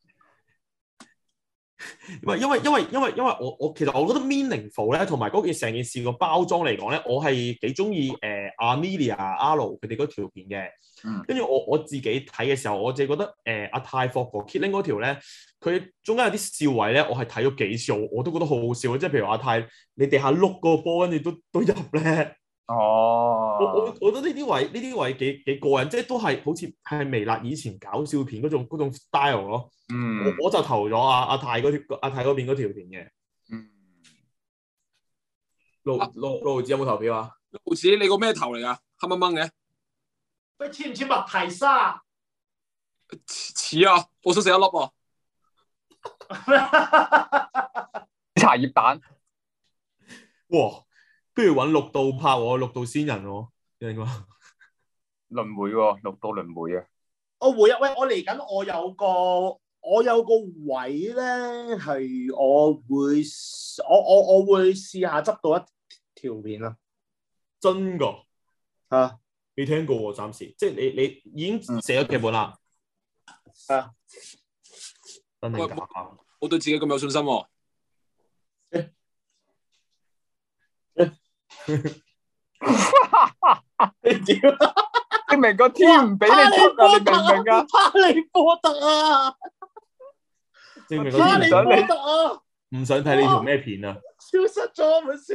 唔係因為因為因為因為我我其實我覺得 meaningful 咧，同埋嗰件成件事個包裝嚟講咧，我係幾中意誒阿 Amelia 阿 Lo 佢哋嗰條片嘅。跟住、嗯、我我自己睇嘅時候，我自己覺得誒阿、呃、泰霍哥 Kitling 嗰條咧，佢中間有啲笑位咧，我係睇咗幾次，我我都覺得好好笑。即係譬如阿泰你地下碌嗰個波，跟住都都入咧。 哦， 我我我覺得呢啲位呢啲位幾幾過癮，即係都係好似係微辣以前搞笑片嗰種嗰種 style 咯。 嗯， 我我就投咗阿阿泰嗰條阿泰嗰邊嗰條片嘅。 嗯， 路路路子有冇投票啊？ 路子你個咩頭嚟㗎？黑掹掹嘅。 佢似唔似麥提沙？ 似啊，我想食一粒啊！ 茶葉蛋， 哇！不如揾六道拍喎，六道仙人喎，應該輪迴喎，六道輪迴啊！ 我會啊，喂，我嚟緊，我有個我有個位咧，係我會我我我會試下執到一條片啊！ 真㗎嚇， 未聽過喎，暫時即係你你已經寫咗劇本啦。 啊！ 真定假？ 我對自己咁有信心喎。 你點？ 證明個天唔俾你出啊！你明唔明啊？ 哈利波特啊！ 證明個哈利天波特啊！ 唔想睇你條咩片啊？ 消失咗咪算？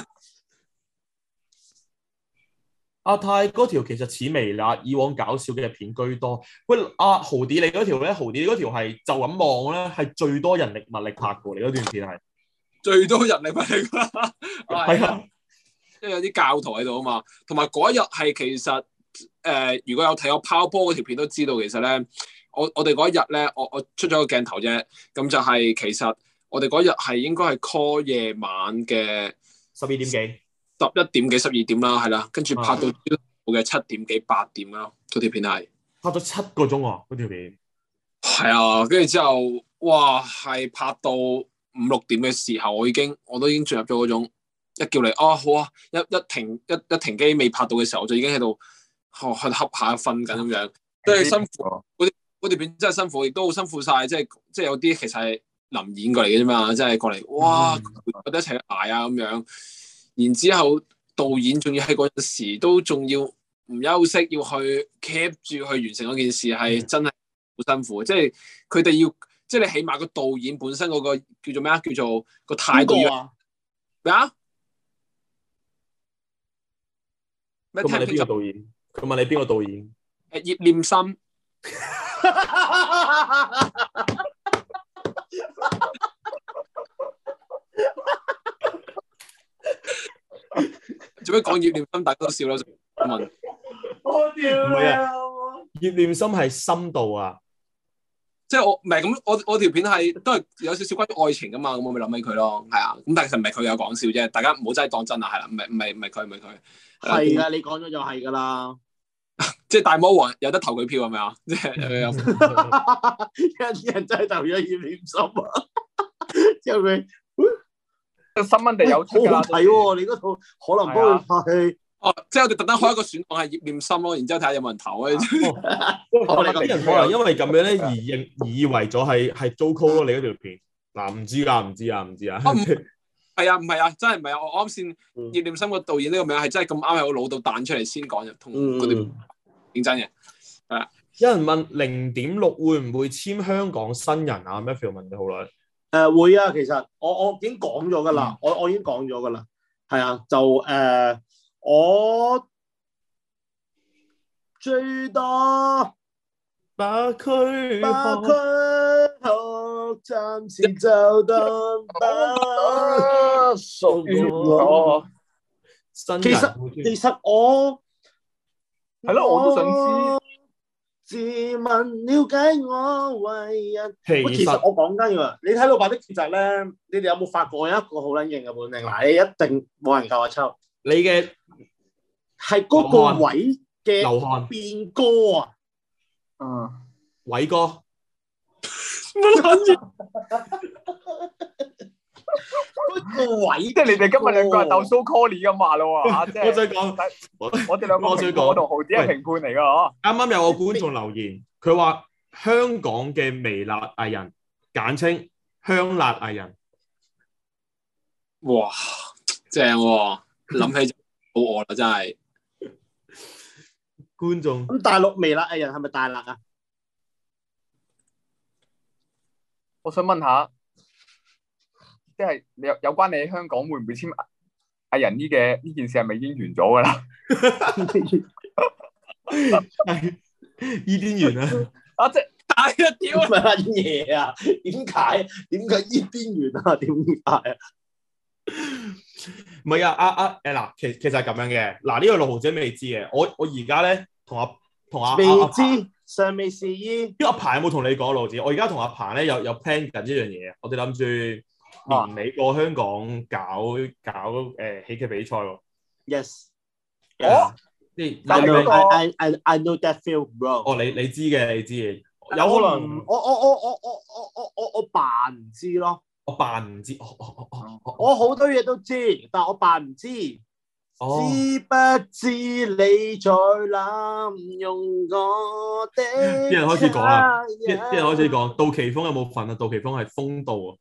阿泰嗰條其實似微辣，以往搞笑嘅片居多。喂，阿豪啲你嗰條咧，豪啲你嗰條係就咁望咧，係最多人力物力拍嘅。你嗰段片係最多人力物力啦， 係啊， 因為有啲教徒喺度啊嘛，同埋嗰一日係其實誒、呃，如果有睇我拋波嗰條片都知道，其實咧，我我哋嗰一日咧，我我出咗個鏡頭啫，咁就係其實我哋嗰日係應該係 call 夜晚嘅十二點幾。 十一點幾十二點啦，係啦，跟住拍到朝早嘅七點幾八點啦，嗰條片係拍咗七個鐘啊！嗰條片係啊，跟住之後，哇，係拍到五六點嘅時候，我已經我都已經進入咗嗰種一叫你哦好啊，一一停一一停機未拍到嘅時候，我就已經喺度喺度瞌下瞓緊咁樣，即係辛苦嗰啲嗰條片真係辛苦，亦都好辛苦晒，即係即係有啲其實係臨演過嚟嘅啫嘛，即係過嚟哇，我哋一齊捱啊咁樣。然之後，導演仲要喺嗰陣時都仲要唔休息，要去 keep 住去完成嗰件事，係真係好辛苦。即係佢哋要，即係你起碼個導演本身嗰個叫做咩啊？叫做個態度要咩啊？ 佢問你邊個導演？佢問你邊個導演？ 誒，葉念琛。做咩講葉念琛大家都笑啦？問我屌唔係啊！葉念琛係深度啊！ 即係我唔係咁，我我條片係都係有少少關於愛情噶嘛，咁我咪諗起佢咯，係啊。咁但係其實唔係佢有講笑啫，大家唔好真係當真啊，係啦，唔係唔係唔係佢唔係佢。 係噶，你講咗就係噶啦。 即係大魔王有得投佢票係咪啊？即係有啲人真係投咗葉念琛啊！之後佢。 新聞地有出好好睇喎！你嗰套可能幫佢拍哦，即係我哋特登開一個選項係葉念琛咯，然之後睇下有冇人投啊！ 我哋啲人可能因為咁樣咧而認而以為咗係係 Jojo 咯，你嗰條片嗱唔知㗎，唔知啊，唔知啊。 係啊，唔係啊，真係唔係啊！我啱先葉念琛個導演呢個名係真係咁啱喺我腦度彈出嚟先講嘅，同嗰啲認真嘅係啊。 有人問零點六會唔會簽香港新人啊 ？Matthew 問咗好耐。 誒、呃、會啊，其實我我已經講咗噶啦，我我已經講咗噶啦，係啊，就誒、呃、我最多八區八區學暫時就當不屬於我。其實其實我係咯，我都想知。 自問了解我為人， 其實， 其實我講緊嘅，你睇《老爸的抉擇》咧，你哋有冇發覺有一個好撚型嘅本領？嗱，你一定冇人夠阿秋， 你嘅係嗰個位嘅流汗變歌啊， 嗯， 偉哥， 嗰個位， 即係你哋今日兩個係鬥 so call 咁話咯喎，即係我想講， 我哋兩個我想講， 我同豪子係評判嚟噶嗬。 啱啱有個觀眾留言，佢話香港嘅微辣藝人，簡稱香辣藝人。 哇，正喎！諗起就好餓啦，真係。 觀眾咁大陸微辣藝人係咪大辣啊？ 我想問下，即係有有關你喺香港會唔會簽藝人呢嘅呢件事係咪已經完咗噶啦？ 伊甸園啊！ 啊，即係大一屌乜嘢啊？點解？點解伊甸園啊？點解啊？ 唔係啊，阿阿誒嗱，其其實係咁樣嘅。嗱，呢個六號仔未知嘅。我我而家咧同阿同阿未阿知尚未是意。 因為阿彭有冇同你講路子？我而家同阿彭咧有有 plan 緊一樣嘢，我哋諗住年尾過香港搞搞誒、呃、喜劇比賽喎。 Yes。 哦， 即係 I 有 know, I I I I know that feel, bro。 哦，你你知嘅，你知嘅， 有有可可能能我我我我我我我我我扮唔知咯。 我扮唔知，哦哦哦哦我好多嘢都知，但我扮唔知。 哦， 知不知你在濫用我的？ 啲人開始講啦，啲啲人開始講，杜琪峰有冇份啊？杜琪峰係風度啊！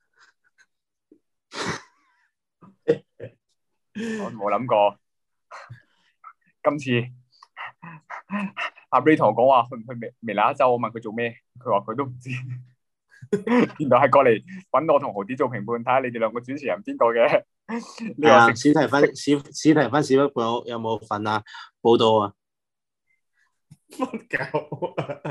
我冇諗過，今次阿 Ray 同我講話去唔去微微辣一周，我問佢做咩，佢話佢都唔知，原來係過嚟揾我同豪啲做評判，睇下你哋兩個主持人邊個嘅呢啊， 個史提芬史史提芬史匹堡有冇份啊？報道啊！ 乜狗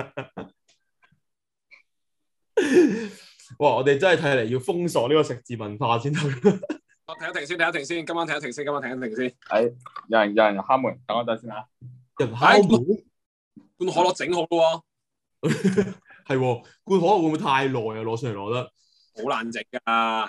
哇！我哋真係睇嚟要封鎖呢個食字文化先得。 我停一停先，停一停先，今晚停一停先，今晚停一停先。 誒，有人有人敲門，等我陣先嚇。 人敲門， 罐可樂整好咯係喎，罐可樂會唔會太耐啊？攞上嚟攞得喎，好難整㗎。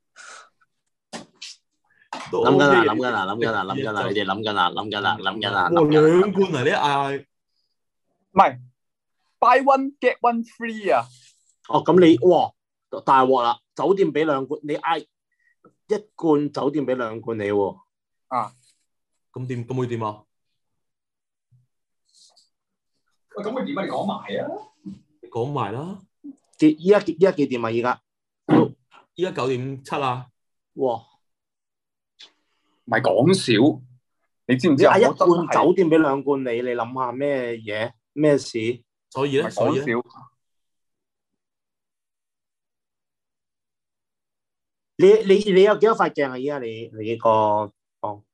都諗緊啦， OK 嘅諗緊啦，諗緊啦，諗緊啦，你哋諗緊啦，諗緊啦，諗緊啦。 哇， 諗緊啦兩罐啊！你嗌唔係 buy one get one free 啊！ 哦，咁你哇大鑊啦！酒店俾兩罐，你嗌一罐酒店俾兩罐你喎。 啊， 咁點？咁會點啊？ 喂，咁會點啊？你講埋啊！ 講埋啦， 幾依家依家幾點啊？依家依家九點七啊！ 哇！ 唔係講笑，你知唔知啊？ 你嗌一我真罐係酒店俾兩罐你，你諗下咩嘢咩事？ 所以咧， 唔係所以呢講笑。 你你你有幾多塊鏡啊？依家你你呢個哦，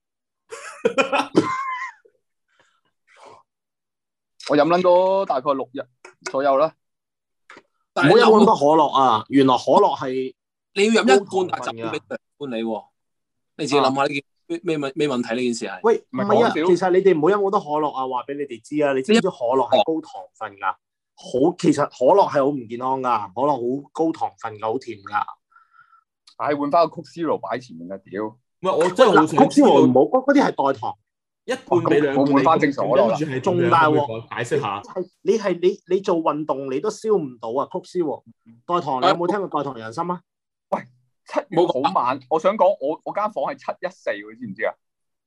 我飲撚咗大概六日左右啦。 唔好飲咁多可樂啊！原來可樂係你要飲一罐大酒俾兩罐你喎，你自己諗下呢件咩咩問咩問題呢件事係？ 喂唔唔係係啊， 講笑其實你哋唔好飲好多可樂啊！話俾你哋知啊，你知唔知可樂係高糖分㗎？好，其實可樂係好唔健康㗎，可樂好高糖分㗎，好甜㗎。 唉，換翻個 Coke Zero 擺前面啊！屌， 唔係我真係好想曲之王唔好，嗰嗰啲係代糖。 一罐俾兩罐， 我換返正常可樂啦跟住係仲仲大鑊解釋下。 係你係你你做運動你都燒唔到啊！曲師喎，代糖你有冇聽過代糖人參啊？ 七月好晚，我想講我我間房係七一四，你知唔知啊？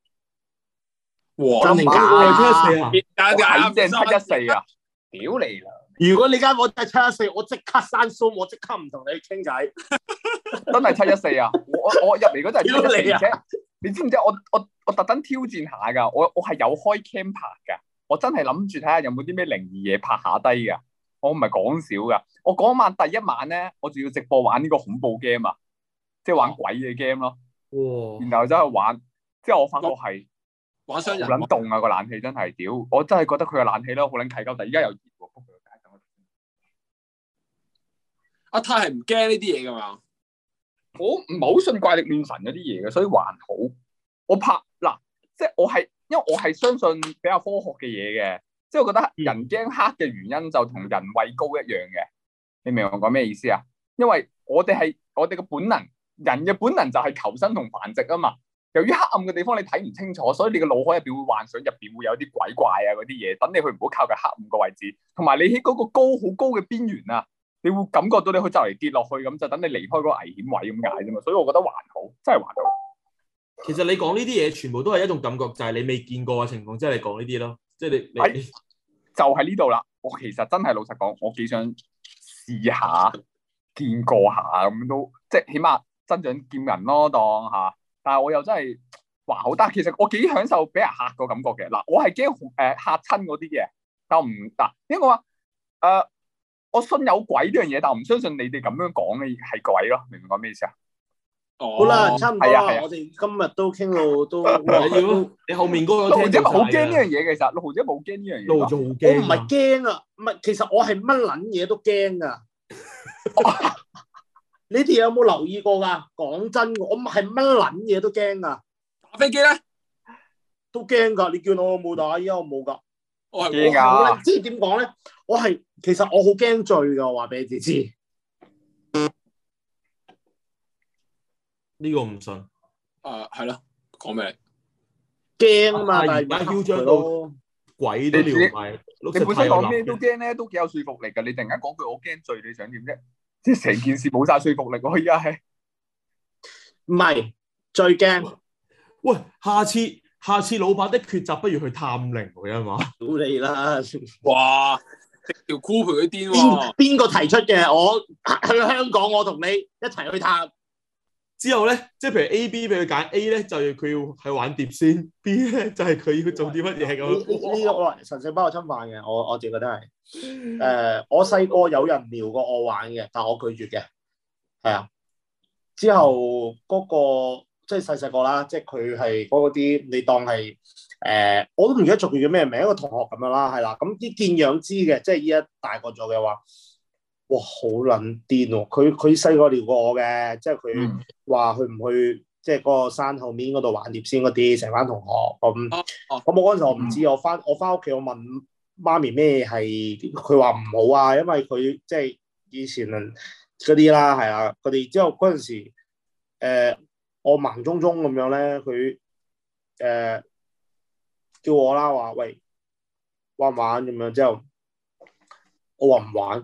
哇！ 真定假我係七一啊？ 四啊！ 我睇正七一四啊！屌你啦！ 如果你間房真係七一四，我即刻刪 Zoom，我即刻唔同你傾偈。 真係七一四啊！我我我入嚟嗰陣係七一四， 屌你啊而且你知唔知我我我特登挑戰下㗎？我我係有開 cam 拍㗎，我真係諗住睇下有冇啲咩靈異嘢拍下低㗎。我唔係講笑㗎，我嗰晚第一晚咧，我仲要直播玩呢個恐怖 game 啊，即係玩鬼嘅 game 咯。 哇！ 然後真係玩，之後我發覺係好玩雙人撚凍啊！個冷氣真係屌，我真係覺得佢個冷氣咧好撚契鳩，但而家又熱喎。 阿泰係唔驚呢啲嘢㗎嘛？ 我唔係好信怪力亂神嗰啲嘢嘅，所以還好。我拍嗱，即係我係因為我係相信比較科學嘅嘢嘅，即係我覺得人驚黑嘅原因就同人畏高一樣嘅。你明我講咩意思啊？因為我哋係我哋嘅本能，人嘅本能就係求生同繁殖啊嘛。由於黑暗嘅地方你睇唔清楚，所以你個腦海入邊會幻想入邊會有啲鬼怪啊嗰啲嘢，等你去唔好靠近黑暗個位置，同埋你喺嗰個高好高嘅邊緣啊。你會感覺到你去就嚟跌落去咁，就等你離開嗰個危險位咁解啫嘛，所以我覺得還好，真係還好。 其實你講呢啲嘢，全部都係一種感覺，就係你未見過嘅情況，即係你講呢啲咯，即係你你就係呢度啦。我其實真係老實講，我幾想試下見過下咁都，即係起碼真長見人咯，當下。但係我又真係還好，但係其實我幾享受俾人嚇個感覺嘅。嗱，我係驚誒嚇親嗰啲嘅，但唔嗱，點解我話誒？呃我信有鬼呢樣嘢，但我唔相信你哋咁樣講嘅係鬼咯，明唔明講咩意思啊？ 哦， 好啦，差唔多啦， 係啊係啊我哋今日都傾到都， 要咯。你後面嗰個六毫子聽到好驚呢樣嘢， 嘢，其實六毫子冇驚呢樣嘢。 路仲好我唔驚係驚啊，唔係，其實我係乜撚嘢都驚噶。你哋有冇留意過噶？講真，我係乜撚嘢都驚噶， 打飛機咧， 都驚噶。你叫我冇打，依家我冇噶。 我係驚㗎， 即係點講咧？我係其實我好驚醉㗎，我話俾你哋知。 呢個唔信。 誒係咯，講咩？ 驚啊嘛， 啊但係而家囂張到咯。 鬼都撩埋， 你本身講咩都驚咧，都幾有說服力㗎。你突然間講句我驚醉，你想點啫？即係成件事冇晒說服力喎，而家係唔係最驚？ 喂，下次下次老闆的抉擇不如去探靈喎，因嘛？ 屌你啦！ 哇！條箍陪佢癲邊喎。 邊個提出嘅？我去香港，我同你一齊去探。 之後咧，即係譬如 A、B 俾佢揀 A 咧，就係佢要去玩碟仙 ；B 咧就係佢要做啲乜嘢呢咁。 呢個我神聖不可侵犯嘅，我我自己覺得係。誒、呃，我細個有人撩過我玩嘅，但我拒絕嘅。係啊。之後嗰、個即係細細個啦，即係佢係嗰啲你當係誒、呃，我都唔記得俗語叫咩名，一個同學咁樣啦，係啦。咁啲見樣知嘅，即係依家大個咗嘅話。哇，好撚癲喎！佢佢細個撩過我嘅，即係佢話去唔去即係嗰個山後面嗰度玩碟仙嗰啲，成班同學咁。咁、嗯、我嗰陣時我唔知，我翻我翻屋企我問媽咪咩係，佢話唔好啊，因為佢即係以前嗰啲啦，係啊，佢哋之後嗰陣時誒、呃，我盲中中咁樣咧，佢誒、呃、叫我啦，話喂玩唔玩咁樣，之後我話唔玩。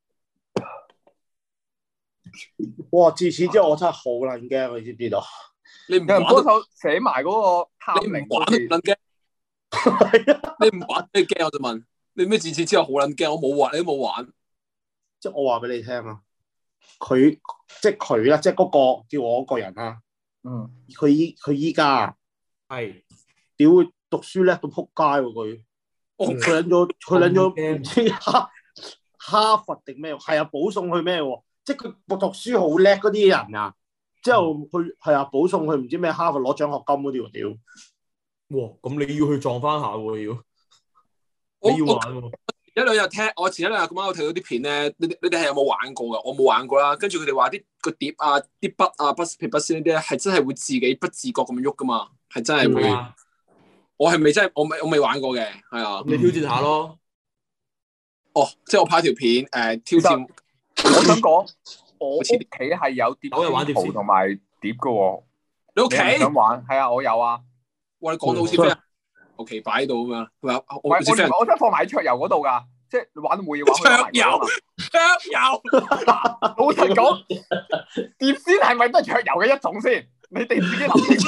哇！自此之後，我真係好撚驚，你知唔知道？ 你唔玩幫手寫埋嗰個探靈， 你唔玩都撚驚。你唔玩你驚，我就問你咩？自此之後好撚驚，我冇玩，你都冇玩。 即係我話俾你聽啊，佢即係佢啦，即係嗰個叫我嗰個人啦。 嗯， 佢依佢依家係屌會讀書叻到撲街喎佢。哦，佢撚咗佢撚咗唔知哈哈佛定咩？係啊，保送去咩喎？即係佢讀讀書好叻嗰啲人啊，之後去係啊保送去唔知咩哈佛攞獎學金嗰啲喎屌！ 哇！咁你要去撞翻下喎要，你要玩喎。 一兩日聽，我前一兩日咁啱我睇到啲片咧，你你哋係有冇玩過㗎？我冇玩過啦。跟住佢哋話啲個碟啊、啲筆啊、筆皮筆仙呢啲咧，係真係會自己不自覺咁樣喐㗎嘛，係真係會。 啊、 我係未真係我未我未玩過嘅，係啊。 你挑戰下咯。 哦，即係我拍條片誒、呃、挑戰。 我想講，我屋企係有碟仙同埋碟嘅喎。 你屋企想玩？係啊，我有啊。 哇！你講到好似飛人屋企擺喺度咁樣，係咪？我我我真係放埋喺桌遊嗰度㗎，即係玩都冇嘢玩。 桌遊，桌遊。 老實講，碟仙係咪都係桌遊嘅一種先？你哋自己諗清楚。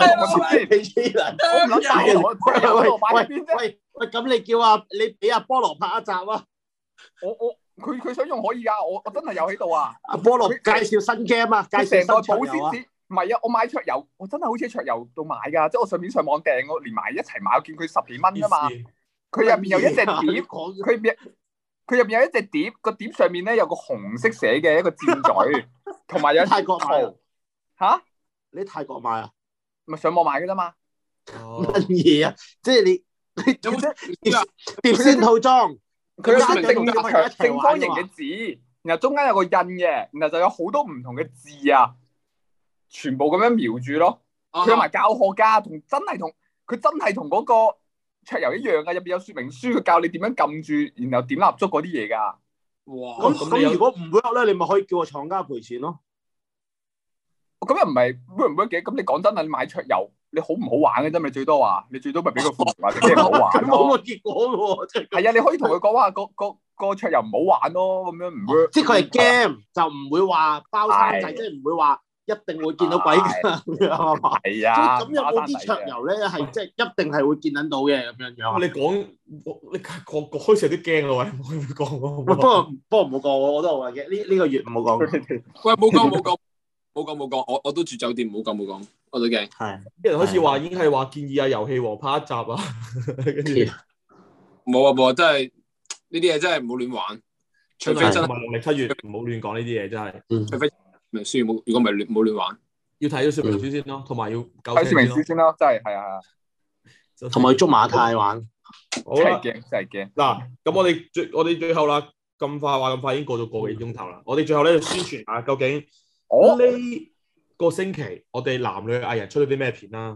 我唔諗大我桌遊嗰度擺喺邊啫？ 喂喂，咁你叫阿你俾阿菠蘿拍一集啊？ 我我。佢佢想用可以噶，我我真係有喺度啊！ 阿菠蘿介紹新 game 啊，介紹新桌遊啊！ 唔係啊，我買桌遊，我真係好似喺桌遊度買噶，即係我順便上網訂，我連埋一齊買，我見佢十幾蚊噶嘛。佢入邊有一隻碟，佢入佢入邊有一隻碟，個碟上面咧有個紅色寫嘅一個箭嘴，同埋有泰國買嚇？你泰國買啊？咪上網買嘅啫嘛。乜嘢啊？即係你你做咩碟仙套裝？佢有啲正長正方形嘅字，然後中間有個印嘅，然後就有好多唔同嘅字啊，全部咁樣描住咯。佢有埋教學家，同真係同佢真係同嗰個桌遊一樣噶，入邊有說明書，佢教你點樣撳住，然後點蠟燭嗰啲嘢噶。哇！咁咁如果唔 work 咧，你咪可以叫個廠家賠錢咯。咁又唔係 work 唔 work 嘅？咁你講真啊，你買桌遊。你好唔好玩嘅啫？咪最多話，你最多咪俾個負評話你驚唔好玩咯。冇個結果喎，真係。係啊，你可以同佢講話個個個桌遊唔好玩咯，咁樣唔 work。即係佢係 game，就唔會話包生仔，即係唔會話一定會見到鬼㗎咁樣係嘛？係啊。咁有冇啲桌遊咧係即係一定係會見得到嘅咁樣樣？你講你講講開始有啲驚咯，喂，唔好講喎。不過不過唔好講，我覺得好嘅。呢呢個月唔好講。喂，冇講冇講。冇講冇講，我我都住酒店，冇講冇講，我都驚。係啲人開始話已經係話建議啊遊戲王拍一集啊，跟住冇啊冇啊，真係呢啲嘢真係唔好亂玩，除非真係農曆七月唔好亂講呢啲嘢，真係。除非明書冇，如果唔係亂唔好亂玩。要睇咗說明書先咯，同埋要睇說明書先咯，真係係啊。同埋要捉馬太玩，好啦，真係驚真係驚。嗱，咁我哋最我哋最後啦，咁快話咁快已經過咗個幾鐘頭啦，我哋最後咧就宣傳下究竟。呢、哦、個星期我哋男女藝人出咗啲咩片啦？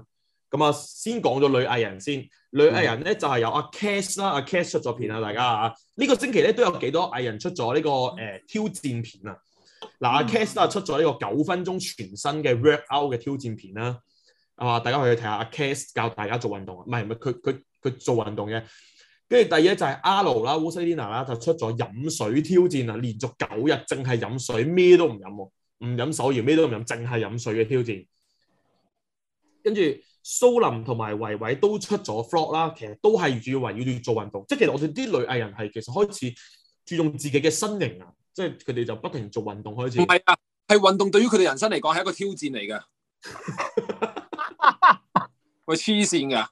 咁啊，先講咗女藝人先，女藝人咧就係、是、有阿 Cass 啦，阿 Cass 出咗片啊，大家啊，呢、這個星期咧都有幾多藝人出咗呢、這個誒、呃、挑戰片啊。嗱，阿 Cass 啊出咗呢個九分鐘全新嘅 workout 嘅挑戰片啦，係嘛？大家可以睇下阿 Cass 教大家做運動，唔係唔係佢佢佢做運動嘅。跟住第二咧就係 R 啦 Rosalina 啦，就出咗飲水挑戰啊，連續九日淨係飲水，咩都唔飲喎，唔飲手搖，咩都唔飲，淨係飲水嘅挑戰。跟住蘇林同埋維維都出咗 vlog 啦，其實都係主要圍繞住做運動，即係其實我哋啲女藝人係其實開始注重自己嘅身形啊，即係佢哋就不停做運動開始。 唔係啊，係運動對於佢哋人生嚟講係一個挑戰嚟㗎。喂，黐線㗎！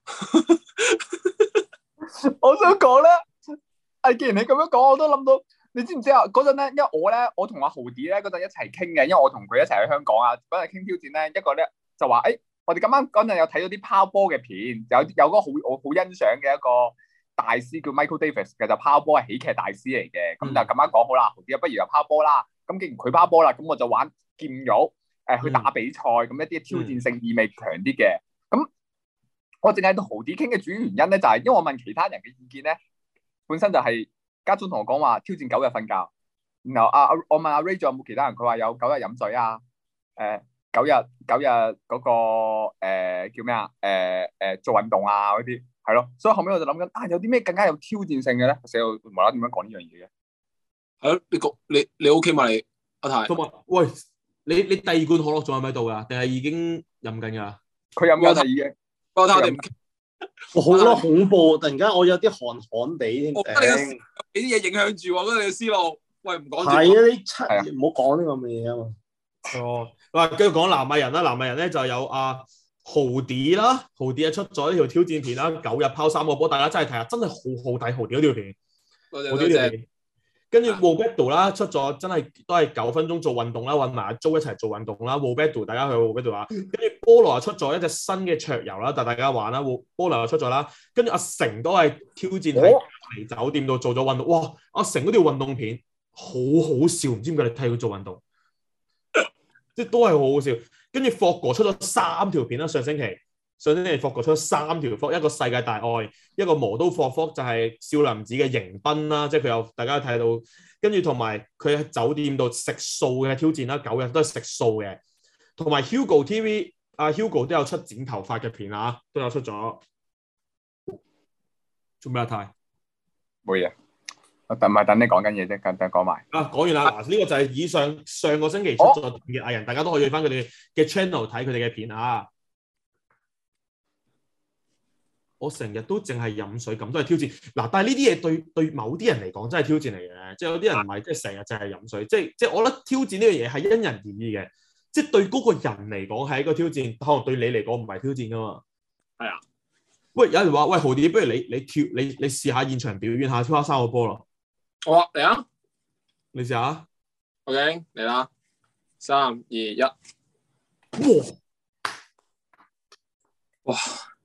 我想講咧，誒，既然你咁樣講，我都諗到，你知唔知啊？嗰陣咧，因為我咧，我同阿豪啲咧嗰陣一齊傾嘅，因為我同佢一齊去香港啊，嗰陣傾挑戰咧，一個咧就話，誒、欸，我哋咁啱嗰陣有睇到啲拋波嘅片，有有個好我好欣賞嘅一個大師叫 Michael Davis 嘅，就拋波係喜劇大師嚟嘅，咁、嗯、就咁啱講好啦，豪啲啊，不如就拋波啦，咁既然佢拋波啦，咁我就玩劍玉，誒、呃，去打比賽，咁、嗯、一啲挑戰性意味強啲嘅，咁、嗯。我淨係同豪啲傾嘅主要原因咧，就係因為我問其他人嘅意見咧，本身就係家中同我講話挑戰九日瞓覺，然後啊我問阿 Ray 仲有冇其他人，佢話有九日飲水啊，誒、呃、九日九日嗰、那個誒、呃、叫咩啊，誒、呃、誒、呃、做運動啊嗰啲，係咯，所以後尾我就諗緊啊，有啲咩更加有挑戰性嘅咧？死我無啦啦點樣講呢樣嘢嘅？ 係咯，你講你你 OK 嘛？你阿泰， 同埋喂，你你第二罐可樂仲喺咪度噶？定係已經飲緊噶？ 佢飲緊啦已經。 我睇我哋唔， 我好多恐怖，突然間我有啲寒寒地添。 我覺得你嘅俾啲嘢影響住，我覺得你嘅思路。喂，唔講住。 係啊，你七唔好講呢個咁嘅嘢啊嘛。 哦，嗱，跟住講男藝人啦，男藝人咧就有阿豪啲啦，豪啲啊出咗呢條挑戰片啦，九日拋三個波，大家真係睇下，真係好好睇豪啲嗰條片。 多謝多謝。 跟住 Roberto 啦出咗，真係都係九分鐘做運動啦，揾埋阿 Jo 一齊做運動啦。Roberto 大家去 Roberto 啦。跟住菠蘿又出咗一隻新嘅桌遊啦，帶大家玩啦。菠蘿又出咗啦。跟住阿成都係挑戰喺隔離酒店度做咗運動。哇！阿成嗰條運動片好好笑，唔知點解你睇佢做運動，即係都係好好笑。跟住霍哥出咗三條片啦，上星期。上星期霍哥出咗三條 vlog，一個世界大愛，一個磨刀霍 vlog 就係少林寺嘅迎賓啦，即係佢有大家睇到，跟住同埋佢喺酒店度食素嘅挑戰啦，九日都係食素嘅，同埋 Hugo T V 阿、啊、Hugo 都有出剪頭髮嘅片啊，都有出咗。做咩啊？泰冇嘢，我等埋等你講緊嘢啫，等等講埋。 啊，講完啦，嗱、啊、呢、這個就係以上上個星期出咗嘅藝人，大家都可以去翻佢哋嘅 channel 睇佢哋嘅片啊。我成日都淨係飲水，咁都係挑戰。嗱，但係呢啲嘢對對某啲人嚟講真係挑戰嚟嘅，即係有啲人唔係即係成日淨係飲水，即係即係我覺得挑戰呢樣嘢係因人而異嘅，即係對嗰個人嚟講係一個挑戰，可能對你嚟講唔係挑戰噶嘛。係啊，喂，有人話喂豪啲，不如你你跳你你試下現場表演下跳下三個波咯。 好啊，嚟啊， 你試下。 OK，嚟啦，三二一，哇哇！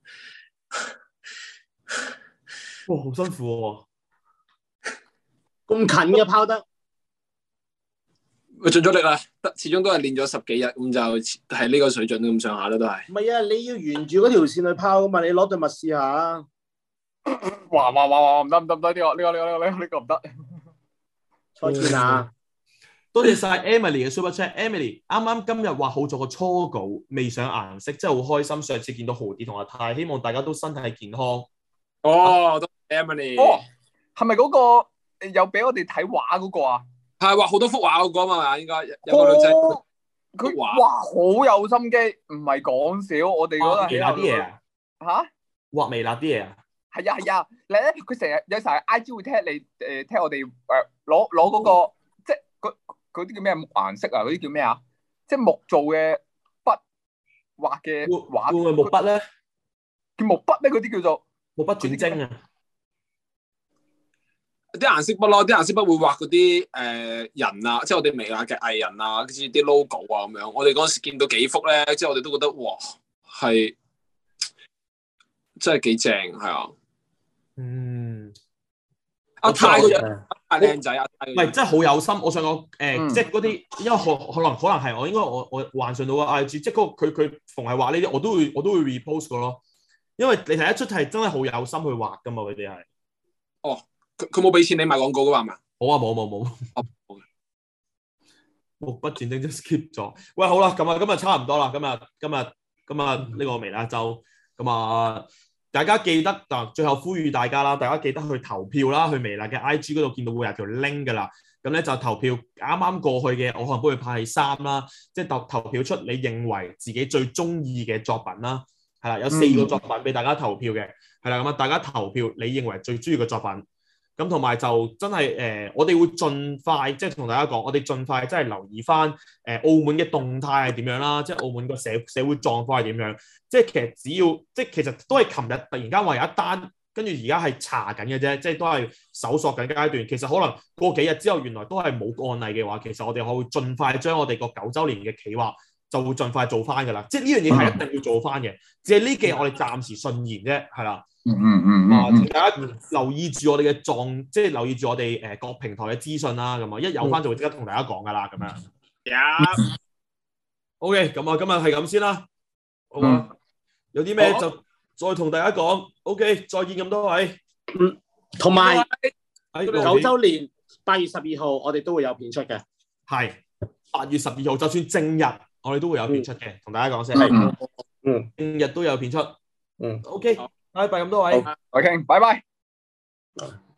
哇，好辛苦喎、啊！ 咁近嘅拋得， 佢盡咗力啦，得始終都係練咗十幾日，咁就係呢個水準咁上下啦，都係。唔係啊，你要沿住嗰條線去拋噶嘛，你攞對襪試下。 哇哇哇哇，唔得唔得唔得，呢個呢個呢個呢個呢個唔得。 再見啊！ 多謝晒 Emily 嘅 Super Chat。Emily 啱啱今日畫好咗個初稿，未上顏色，真係好開心。上次見到豪啲同阿泰，希望大家都身體健康。 哦，多謝 Emily。 哦，係咪嗰個有俾我哋睇畫嗰個啊？ 係畫好多幅畫嗰個嘛，應該有個女仔。 佢畫好有心機，唔係講笑。我哋嗰個微辣啲嘢啊？ 吓？ 畫微辣啲嘢啊？ 係啊係啊，你咧佢成日有時候 I G 會踢你誒，踢我哋誒攞攞嗰個即係嗰嗰啲叫咩木顏色啊？嗰啲叫咩啊？即係木做嘅筆畫嘅畫。 會唔會木筆咧？ 叫木筆咧？嗰啲叫做。 木筆轉精啊！ 啲顏色筆咯，啲顏色筆會畫嗰啲誒人啊，即係我哋微辣嘅藝人啊，啲啲 logo 啊咁樣。我哋嗰時見到幾幅咧，即係我哋都覺得哇，係真係幾正，係啊。 嗯。 阿泰個樣，阿太靚仔啊！ 唔係真係好有心。我想講誒、呃嗯、 即係嗰啲，因為可可能可能係我應該我我幻想到個 I G， 即係嗰個佢佢逢係畫呢啲，我都會我都會 repost 個咯。因為你睇得出係真係好有心去畫噶嘛，佢哋係。 哦，佢佢冇俾錢你賣廣告噶嘛？係咪？ 冇啊冇冇冇。 哦， 目不轉睛就 skip 咗。喂，好啦，咁啊，今日差唔多啦。今日今日今日呢個微辣周咁啊，大家記得嗱，最後呼籲大家啦，大家記得去投票啦，去微辣嘅 I G 嗰度見到會有條 link 噶啦。咁咧就投票，啱啱過去嘅我可能幫佢派三啦，即係投投票出你認為自己最中意嘅作品啦。係啦，有四個作品俾大家投票嘅，係啦，咁啊，大家投票你認為最中意嘅作品。咁同埋就真係誒、呃，我哋會盡快即係同大家講，我哋盡快真係留意翻誒、呃、澳門嘅動態係點樣啦，即係澳門個社社會狀況係點樣。即係其實只要即係其實都係琴日突然間話有一單，跟住而家係查緊嘅啫，即係都係搜索緊階段。其實可能過幾日之後，原來都係冇案例嘅話，其實我哋可會盡快將我哋個九週年嘅企劃就會盡快做翻㗎啦。即係呢樣嘢係一定要做翻嘅，只係呢幾日我哋暫時順延啫，係啦。 嗯嗯嗯啊！ 嗯， 請大家留意住我哋嘅狀，即係留意住我哋誒各平台嘅資訊啦。咁啊，一有翻就會即刻同大家講噶啦。咁樣。 有。 OK，咁啊，今日係咁先啦。好嘛？有啲咩就再同大家講。OK，再見咁多位。 嗯，同埋喺九週年八月十二號，我哋都會有片出嘅。 係八月十二號，就算正日，我哋都會有片出嘅。同大家講聲。 係。嗯。 正日都有片出。 嗯。 OK。拜拜咁多位， 好，再傾，拜拜。